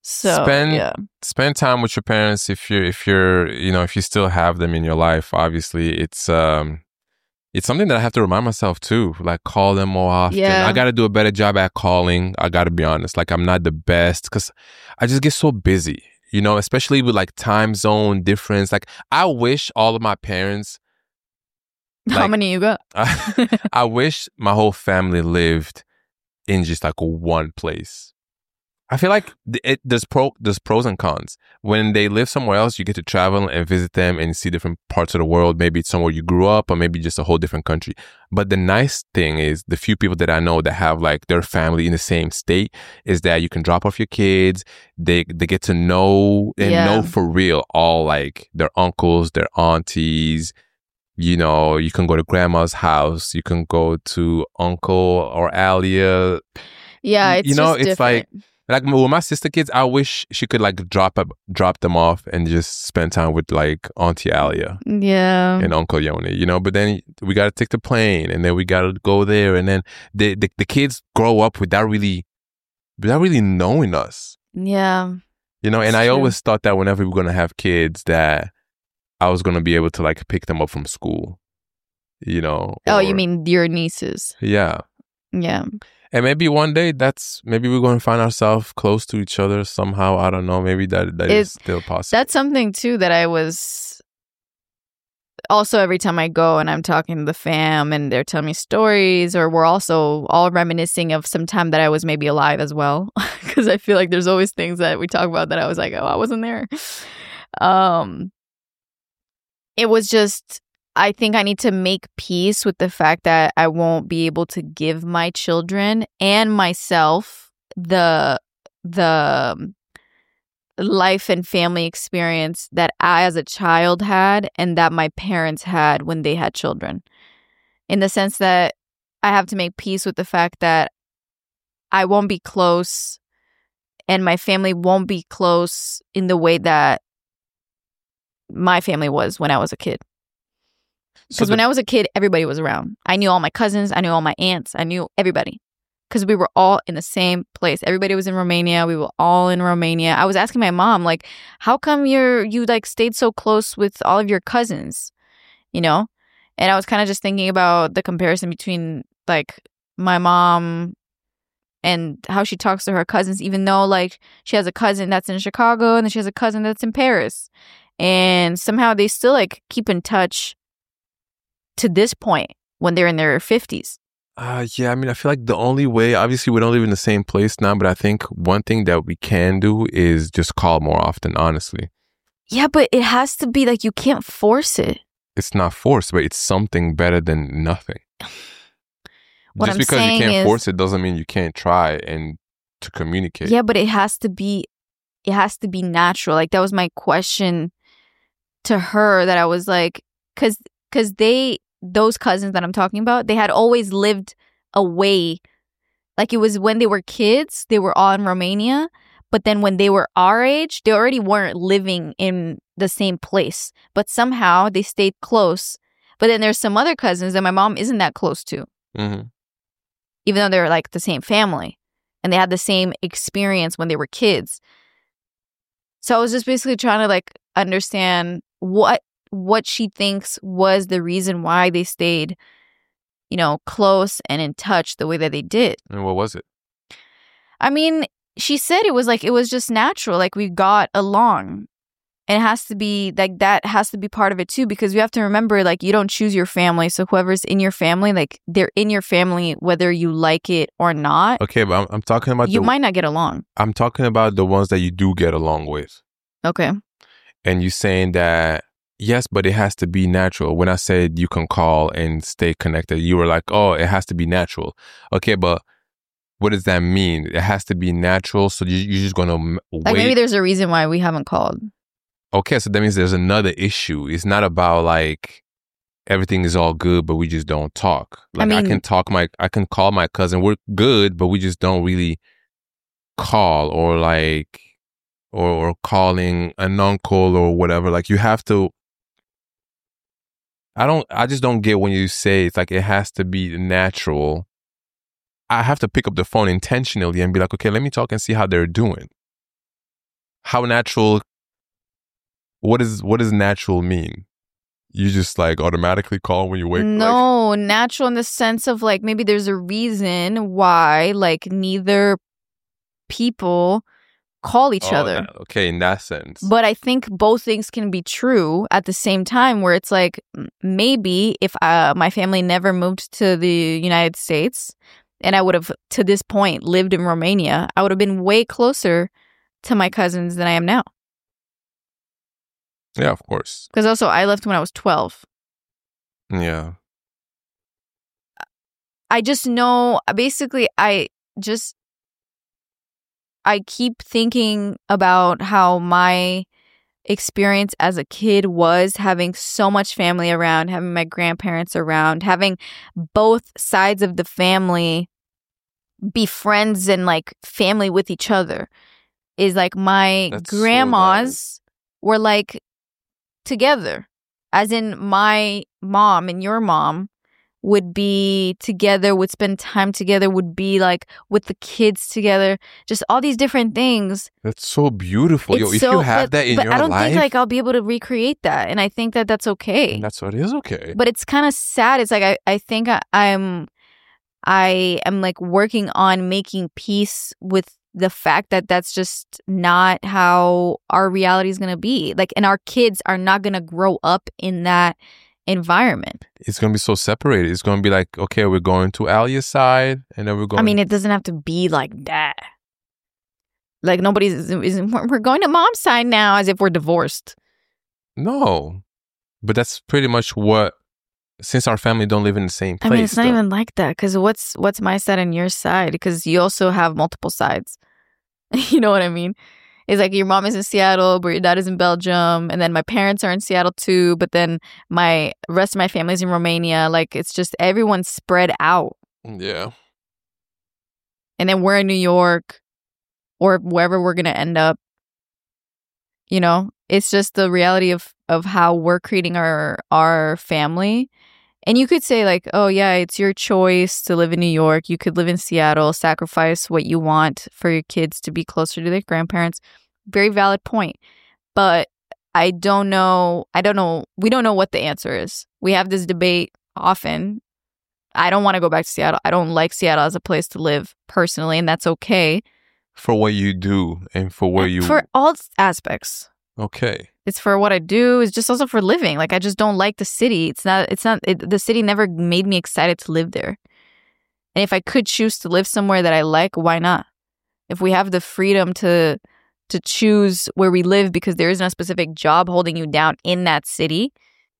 So spend time with your parents if you're if you still have them in your life. Obviously, it's something that I have to remind myself too. Like, call them more often. Yeah. I got to do a better job at calling. I got to be honest. Like, I'm not the best because I just get so busy. Especially with like time zone difference. Like, I wish all of my parents. How many you got? I wish my whole family lived in just like one place. I feel like there's pros and cons. When they live somewhere else, you get to travel and visit them and see different parts of the world. Maybe it's somewhere you grew up or maybe just a whole different country. But the nice thing is the few people that I know that have like their family in the same state is that you can drop off your kids. They get to know and know for real all like their uncles, their aunties. You can go to grandma's house. You can go to Uncle or Alia. Yeah, it's just it's different. like with my sister kids, I wish she could like drop them off and just spend time with like Auntie Alia. Yeah. And Uncle Yoni, But then we got to take the plane and then we got to go there. And then the kids grow up without really knowing us. Yeah. And I always thought that whenever we were going to have kids that I was going to be able to like pick them up from school, Oh, you mean your nieces? Yeah. Yeah. And maybe one day maybe we're going to find ourselves close to each other somehow. I don't know. Maybe that is still possible. That's something too that I was also every time I go and I'm talking to the fam and they're telling me stories, or we're also all reminiscing of some time that I was maybe alive as well. Because I feel like there's always things that we talk about that I was like, oh, I wasn't there. It was just, I think I need to make peace with the fact that I won't be able to give my children and myself the life and family experience that I as a child had and that my parents had when they had children. In the sense that I have to make peace with the fact that I won't be close and my family won't be close in the way that my family was when I was a kid. Because when I was a kid, everybody was around. I knew all my cousins. I knew all my aunts. I knew everybody. Because we were all in the same place. Everybody was in Romania. We were all in Romania. I was asking my mom, like, how come you like stayed so close with all of your cousins? And I was kind of just thinking about the comparison between like my mom and how she talks to her cousins, even though like she has a cousin that's in Chicago and then she has a cousin that's in Paris. And somehow they still like keep in touch to this point when they're in their 50s. Yeah, I mean, I feel like the only way, obviously we don't live in the same place now, but I think one thing that we can do is just call more often, honestly. Yeah, but it has to be like, you can't force it. It's not forced, but it's something better than nothing. Just because you can't force it doesn't mean you can't try and to communicate. Yeah, but it has to be natural. Like that was my question to her, that I was like, because those cousins that I'm talking about, they had always lived away. Like it was when they were kids, they were all in Romania. But then when they were our age, they already weren't living in the same place. But somehow they stayed close. But then there's some other cousins that my mom isn't that close to. Mm-hmm. Even though they're like the same family. And they had the same experience when they were kids. So I was just basically trying to like understand what she thinks was the reason why they stayed, close and in touch the way that they did. And what was it? I mean, she said it was just natural. Like we got along. And it has to be like that has to be part of it too, because you have to remember, like, you don't choose your family. So whoever's in your family, like they're in your family, whether you like it or not. Okay, but I'm talking about you might not get along. I'm talking about the ones that you do get along with. Okay. And you're saying that, yes, but it has to be natural. When I said you can call and stay connected, you were like, oh, it has to be natural. Okay, but what does that mean? It has to be natural. So you're just going to wait. Like maybe there's a reason why we haven't called. Okay, so that means there's another issue. It's not about like everything is all good, but we just don't talk. Like I can call my cousin. We're good, but we just don't really call, or like or calling an uncle or whatever. Like you have to. I just don't get when you say it's like it has to be natural. I have to pick up the phone intentionally and be like, okay, let me talk and see how they're doing. how natural, what does natural mean? You just like automatically call when you wake up? No, natural in the sense of like maybe there's a reason why like neither people call each other. Okay, in that sense. But I think both things can be true at the same time, where it's like maybe if my family never moved to the United States and I would have to this point lived in Romania, I would have been way closer to my cousins than I am now. Yeah, of course. Because also I left when I was 12. Yeah. I just know, basically, I keep thinking about how my experience as a kid was having so much family around, having my grandparents around, having both sides of the family be friends and like family with each other. Is like my grandmas were like together, as in my mom and your mom would be together, would spend time together, would be like with the kids together, just all these different things. That's so beautiful. Yo, if you have that in your life. I don't think like I'll be able to recreate that. And I think that that's okay. And that's what is okay. But it's kind of sad. It's like I think I am like working on making peace with the fact that that's just not how our reality is going to be. Like, and our kids are not going to grow up in that environment. It's going to be so separated. It's going to be like, okay, we're going to Alia's side and then we're going. I mean, it doesn't have to be like that. Like we're going to mom's side now as if we're divorced. No, but that's pretty much what, since our family don't live in the same place. I mean, it's not even like that, because what's my side and your side? Because you also have multiple sides. You know what I mean? It's like your mom is in Seattle, but your dad is in Belgium, and then my parents are in Seattle too, but then my rest of my family's in Romania. Like, it's just everyone's spread out. Yeah. And then we're in New York or wherever we're going to end up. You know, it's just the reality of how we're creating our family. And you could say like, oh yeah, it's your choice to live in New York. You could live in Seattle, sacrifice what you want for your kids to be closer to their grandparents. Very valid point. But I don't know. We don't know what the answer is. We have this debate often. I don't want to go back to Seattle. I don't like Seattle as a place to live personally, and that's okay. For what you do and for where you... For all aspects. Okay. It's for what I do. It's just also for living. Like, I just don't like the city. The city never made me excited to live there. And if I could choose to live somewhere that I like, why not? If we have the freedom to choose where we live because there isn't a specific job holding you down in that city,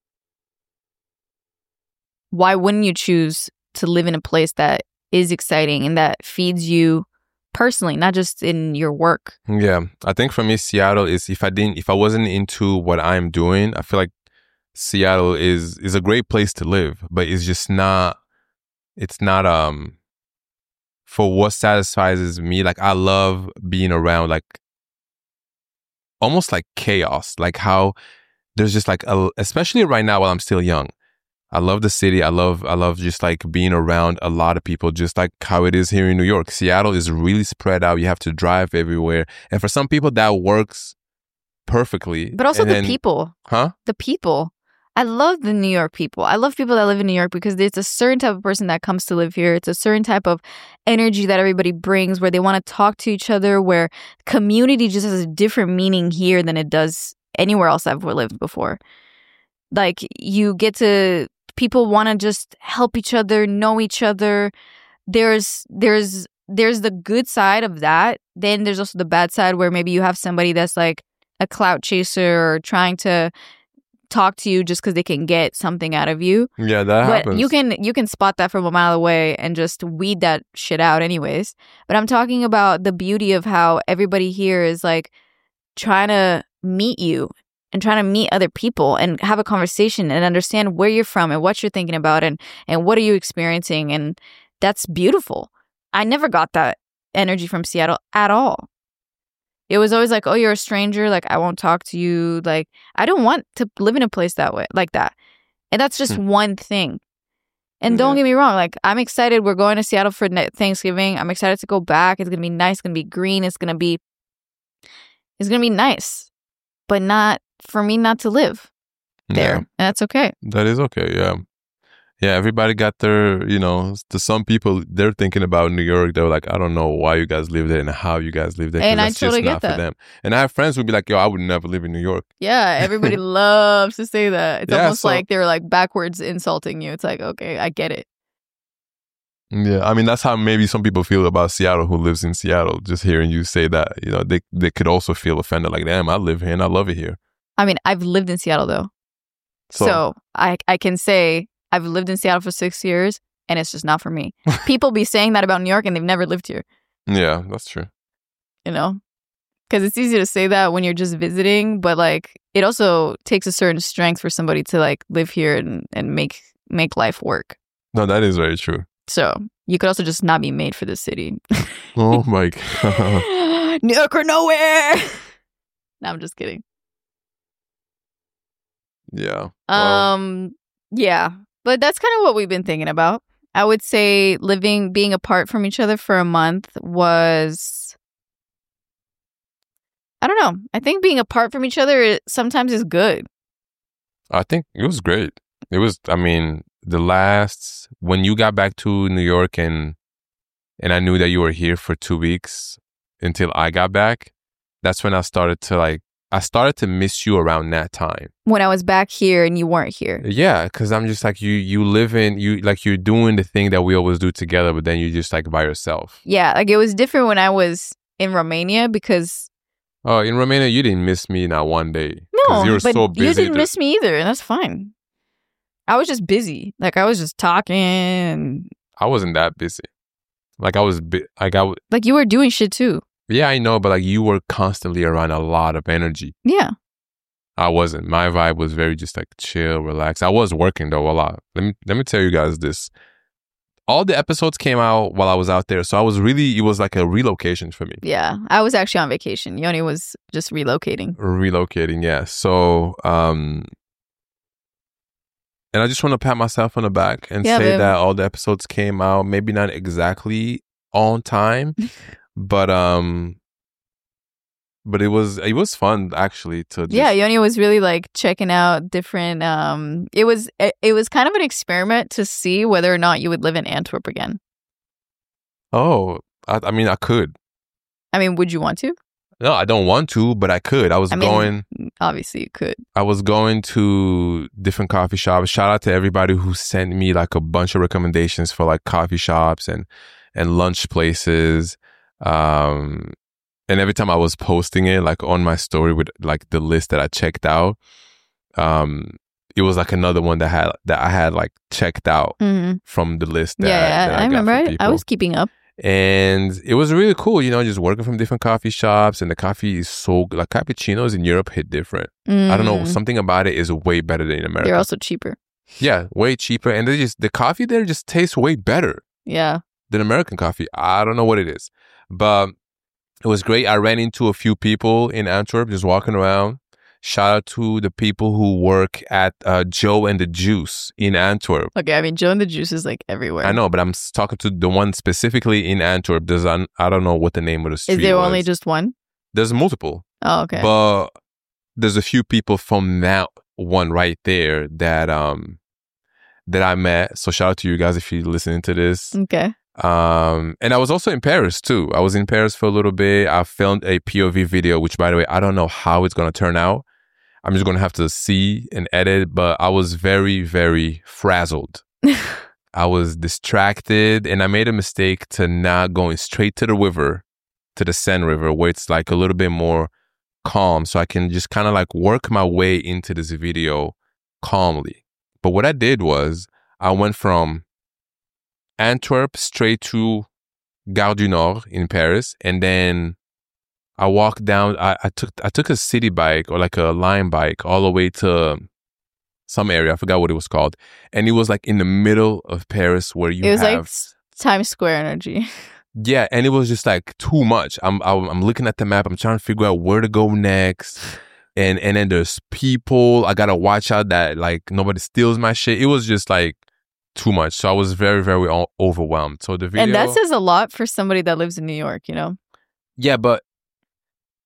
why wouldn't you choose to live in a place that is exciting and that feeds you personally, not just in your work? Yeah, I think for me, Seattle is, if I wasn't into what I'm doing, I feel like Seattle is a great place to live, but it's just not. It's not for what satisfies me. Like, I love being around like almost like chaos, like how there's just like especially right now while I'm still young. I love the city. I love just like being around a lot of people, just like how it is here in New York. Seattle is really spread out. You have to drive everywhere. And for some people that works perfectly. But also the people. Huh? The people. I love the New York people. I love people that live in New York because there's a certain type of person that comes to live here. It's a certain type of energy that everybody brings where they want to talk to each other, where community just has a different meaning here than it does anywhere else I've lived before. Like, you get to... People want to just help each other, know each other. There's the good side of that. Then there's also the bad side where maybe you have somebody that's like a clout chaser or trying to talk to you just because they can get something out of you. Yeah, that happens. But you can spot that from a mile away and just weed that shit out anyways. But I'm talking about the beauty of how everybody here is like trying to meet you and trying to meet other people and have a conversation and understand where you're from and what you're thinking about and what are you experiencing. And that's beautiful. I never got that energy from Seattle at all. It was always like, oh, you're a stranger. Like, I won't talk to you. Like, I don't want to live in a place that way, like that. And that's just one thing. And don't get me wrong. Like, I'm excited. We're going to Seattle for Thanksgiving. I'm excited to go back. It's going to be nice. It's going to be green. It's going to is going to be nice, but not for me not to live there. Yeah. And that's okay. That is okay. Yeah. Yeah, everybody got their, you know, to some people, they're thinking about New York. They're like, I don't know why you guys live there and how you guys live there. 'cause And I that's totally just get not that. for them. And I have friends who'd be like, yo, I would never live in New York. Yeah, everybody loves to say that. It's Yeah, almost so- like they're like backwards insulting you. It's like, okay, I get it. Yeah, I mean, that's how maybe some people feel about Seattle who lives in Seattle. Just hearing you say that, you know, they could also feel offended. Like, damn, I live here and I love it here. I mean, I've lived in Seattle though. So I can say I've lived in Seattle for 6 years and it's just not for me. People be saying that about New York and they've never lived here, Yeah, that's true. you know? Because it's easy to say that when you're just visiting, but like it also takes a certain strength for somebody to like live here and make life work. No, that is very true. So you could also just not be made for this city. Oh my God. New York or nowhere. No, I'm just kidding. Yeah. Well, Yeah, but that's kind of what we've been thinking about. I would say being apart from each other for a month was, I don't know. I think being apart from each other sometimes is good. I think it was great. It was, I mean, when you got back to New York and I knew that you were here for 2 weeks until I got back, that's when I started to miss you around that time. When I was back here and you weren't here. Yeah, because I'm just like, you're doing the thing that we always do together, but then you just like by yourself. Yeah, like it was different when I was in Romania because... Oh, in Romania, you didn't miss me not one day. No, 'Cause you were but so busy. you didn't miss me either, and that's fine. I was just busy. Like I was just talking and... I wasn't that busy. Like I was, Like you were doing shit too. yeah, I know, but like you were constantly around a lot of energy. Yeah. I wasn't. My vibe was very just like chill, relax. I was working though a lot. Let me tell you guys this. All the episodes came out while I was out there, so it was like a relocation for me. Yeah. I was actually on vacation. Yoni was just relocating. Relocating, yeah. So, and I just want to pat myself on the back and Yeah, say babe. that all the episodes came out, maybe not exactly on time, but it was fun actually to just, Yeah, Yoni was really like checking out different it was kind of an experiment to see whether or not you would live in Antwerp again. Oh, I mean, I could. I mean, would you want to? No, I don't want to, but I could. I was Obviously you could. going to different coffee shops. Shout out to everybody who sent me like a bunch of recommendations for like coffee shops and lunch places. And every time I was posting it like on my story with like the list that I checked out, it was like another one that I had like checked out from the list. That I got remember. from I people. was keeping up. And it was really cool, you know, just working from different coffee shops. And the coffee is so like cappuccinos in Europe hit different. I don't know, something about it is way better than in America. They're also cheaper. Yeah, way cheaper, and the coffee there just tastes way better Yeah. than American coffee. I don't know what it is, but it was great. I ran into a few people in Antwerp just walking around. Shout out to the people who work at Joe and the Juice in Antwerp. Okay, I mean, Joe and the Juice is like everywhere. I know, but I'm talking to the one specifically in Antwerp. I don't know what the name of the street Is there was. only just one? There's multiple. Oh, okay. But there's a few people from that one right there that I met. So shout out to you guys if you're listening to this. Okay. And I was also in Paris too. I was in Paris for a little bit. I filmed a POV video, which by the way, I don't know how it's going to turn out. I'm just going to have to see and edit, but I was very, very frazzled. I was distracted and I made a mistake to not going straight to the river, to the Seine River, where it's like a little bit more calm. So I can just kind of like work my way into this video calmly. But what I did was I went from Antwerp straight to Gare du Nord in Paris, and then I walked down. I took a city bike or like a line bike all the way to some area. I forgot what it was called, and it was like in the middle of Paris where you It was have like Times Square energy. yeah, and it was just like too much. I'm looking at the map. I'm trying to figure out where to go next. And then there's people. I gotta watch out that like nobody steals my shit. It was just like too much. So I was very, very overwhelmed. So the video, And that says a lot for somebody that lives in New York, you know? yeah, but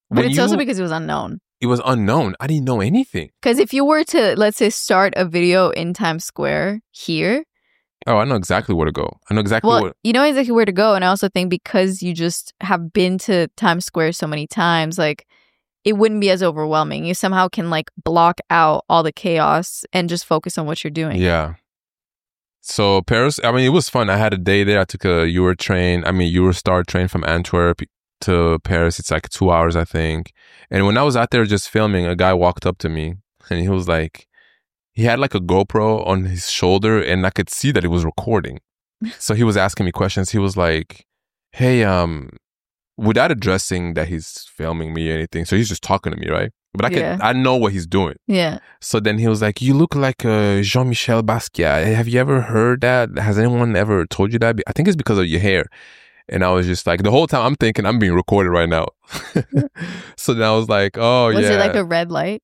But it's also because it was unknown. It was unknown. I didn't know anything. Because if you were to, let's say, start a video in Times Square here. Oh, I know exactly where to go. You know exactly where to go. And I also think because you just have been to Times Square so many times, like, it wouldn't be as overwhelming. You somehow can, like, block out all the chaos and just focus on what you're doing. Yeah. So Paris, I mean, it was fun. I had a day there. I took a Eurostar train from Antwerp to Paris. It's like 2 hours, I think. And when I was out there just filming, a guy walked up to me and he was like, he had like a GoPro on his shoulder and I could see that it was recording. So he was asking me questions. He was like, hey, without addressing that he's filming me or anything. So he's just talking to me, right? But I know what he's doing. Yeah. So then he was like, you look like Jean-Michel Basquiat. Have you ever heard that? Has anyone ever told you that? I think it's because of your hair. And I was just like, the whole time I'm thinking I'm being recorded right now. So then I was like, oh, Was it like a red light?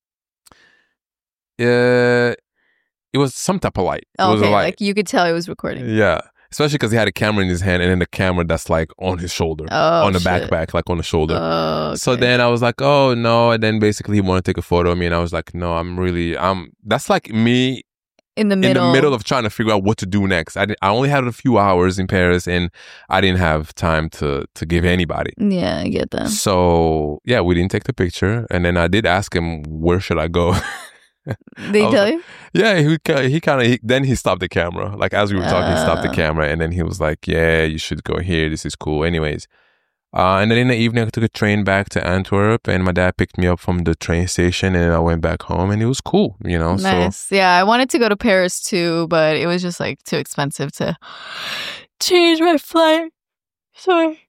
It was some type of light. Oh, it was okay, a light. like you could tell it was recording. Yeah. Especially because he had a camera in his hand and then the camera that's like on his shoulder. On the backpack, like on the shoulder. Oh, okay. So then I was like, oh, no. And then basically he wanted to take a photo of me. And I was like, no, that's like me in the middle of trying to figure out what to do next. I only had a few hours in Paris and I didn't have time to give anybody. Yeah, I get that. So yeah, we didn't take the picture. And then I did ask him, where should I go? Did he tell you? Yeah, then he stopped the camera. Like as we were talking, he stopped the camera and then he was like, yeah, you should go here. This is cool. Anyways. And then in the evening, I took a train back to Antwerp and my dad picked me up from the train station and I went back home and it was cool, you know? Nice. So, yeah, I wanted to go to Paris too, but it was just like too expensive to change my flight. Sorry.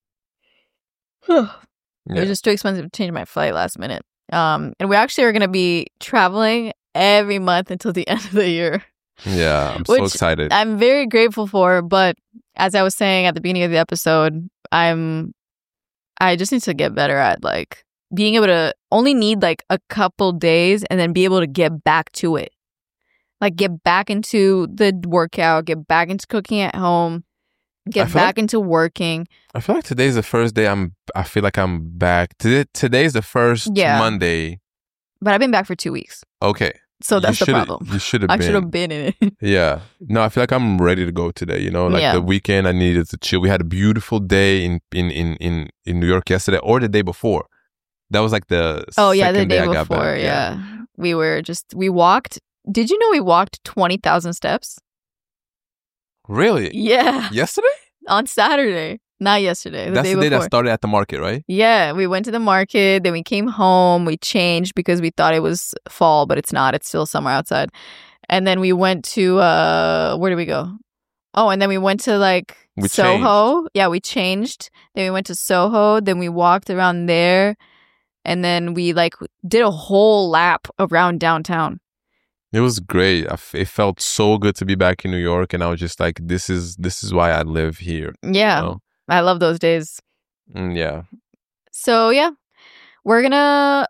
It was just too expensive to change my flight last minute. And we actually are going to be traveling every month until the end of the year. Yeah, I'm so excited. I'm very grateful for, but as I was saying at the beginning of the episode, I just need to get better at like being able to only need like a couple days and then be able to get back to it. Like get back into the workout, get back into cooking at home, get back into working. I feel like today's the first day I feel like I'm back. Today's the first Monday. But I've been back for 2 weeks. Okay. So that's the problem. You should have been. I should have been in it. Yeah. No, I feel like I'm ready to go today, you know? Like the weekend I needed to chill. We had a beautiful day in New York yesterday or the day before. That was like the second day I got back. Yeah. We walked. Did you know we walked 20,000 steps? Really? Yeah. Yesterday? On Saturday. Not yesterday. That's the day that started at the market, right? Yeah. We went to the market. Then we came home. We changed because we thought it was fall, but it's not. It's still summer outside. And then we went to, where did we go? Oh, and then we went to like Soho. Changed. Yeah, we changed. Then we went to Soho. Then we walked around there. And then we like did a whole lap around downtown. It was great. It felt so good to be back in New York, and I was just like, "This is why I live here." Yeah, you know? I love those days. Yeah. So yeah, we're gonna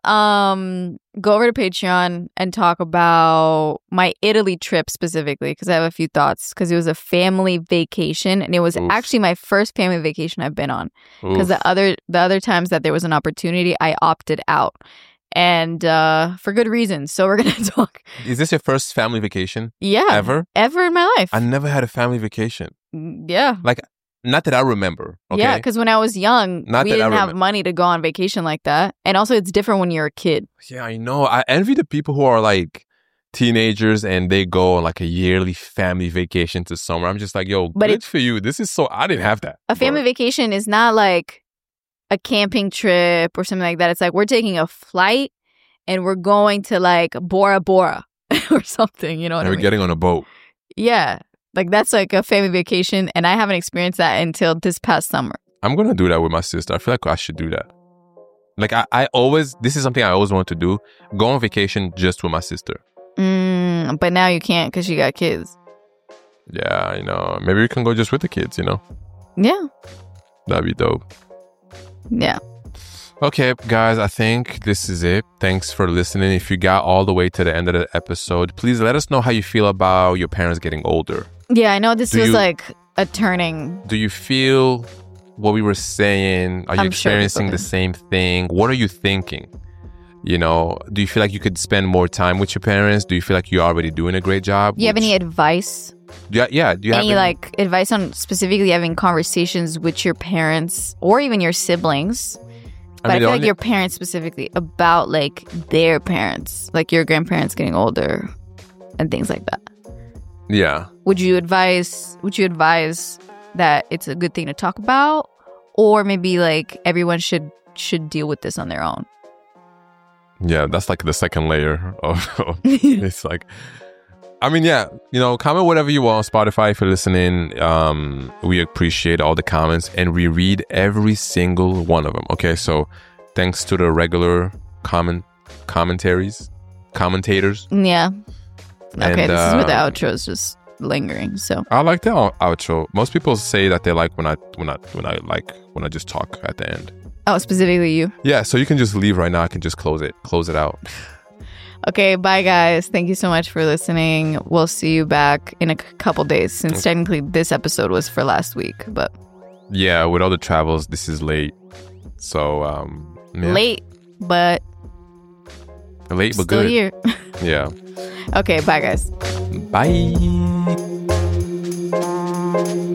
go over to Patreon and talk about my Italy trip specifically because I have a few thoughts because it was a family vacation and it was actually my first family vacation I've been on because the other times that there was an opportunity I opted out. And for good reasons. So we're going to talk. Is this your first family vacation? Yeah. Ever in my life. I never had a family vacation. Yeah. Like, not that I remember. Okay? Yeah, because when I was young, we didn't have money to go on vacation like that. And also, it's different when you're a kid. Yeah, I know. I envy the people who are like teenagers and they go on like a yearly family vacation to somewhere. I'm just like, yo, good for you. This is so, I didn't have that. A family vacation is not like a camping trip or something like that. It's like we're taking a flight and we're going to like Bora Bora or something, you know what I mean? We're getting on a boat. Yeah. Like that's like a family vacation and I haven't experienced that until this past summer. I'm going to do that with my sister. I feel like I should do that. Like this is something I always want to do. Go on vacation just with my sister. But now you can't because you got kids. Yeah, I know. Maybe we can go just with the kids, you know? Yeah. That'd be dope. Yeah. Okay, guys, I think this is it. Thanks for listening. If you got all the way to the end of the episode, please let us know how you feel about your parents getting older. Yeah, I know this was like a turning. Do you feel what we were saying? Are you I'm sure there's experiencing the same thing? What are you thinking? You know, do you feel like you could spend more time with your parents? Do you feel like you're already doing a great job? Do you have any advice? Yeah. Do you have any like advice on specifically having conversations with your parents or even your siblings? But I feel like your parents specifically about like their parents, like your grandparents getting older and things like that. Yeah. Would you advise that it's a good thing to talk about, or maybe like everyone should deal with this on their own? Yeah, that's like the second layer of it's like, I mean, yeah, you know, comment whatever you want on Spotify if you're listening. We appreciate all the comments and we read every single one of them. Okay, so thanks to the regular commentators. Yeah. Okay, And, this is where the outro is just lingering. So I like the outro. Most people say that they like when I just talk at the end. Oh, specifically you. Yeah, so you can just leave right now. I can just close it out. Okay, bye guys. Thank you so much for listening. We'll see you back in a couple days, since technically this episode was for last week, but yeah, with all the travels, this is late. So yeah. late but still good. Here. Yeah. Okay, bye guys. Bye.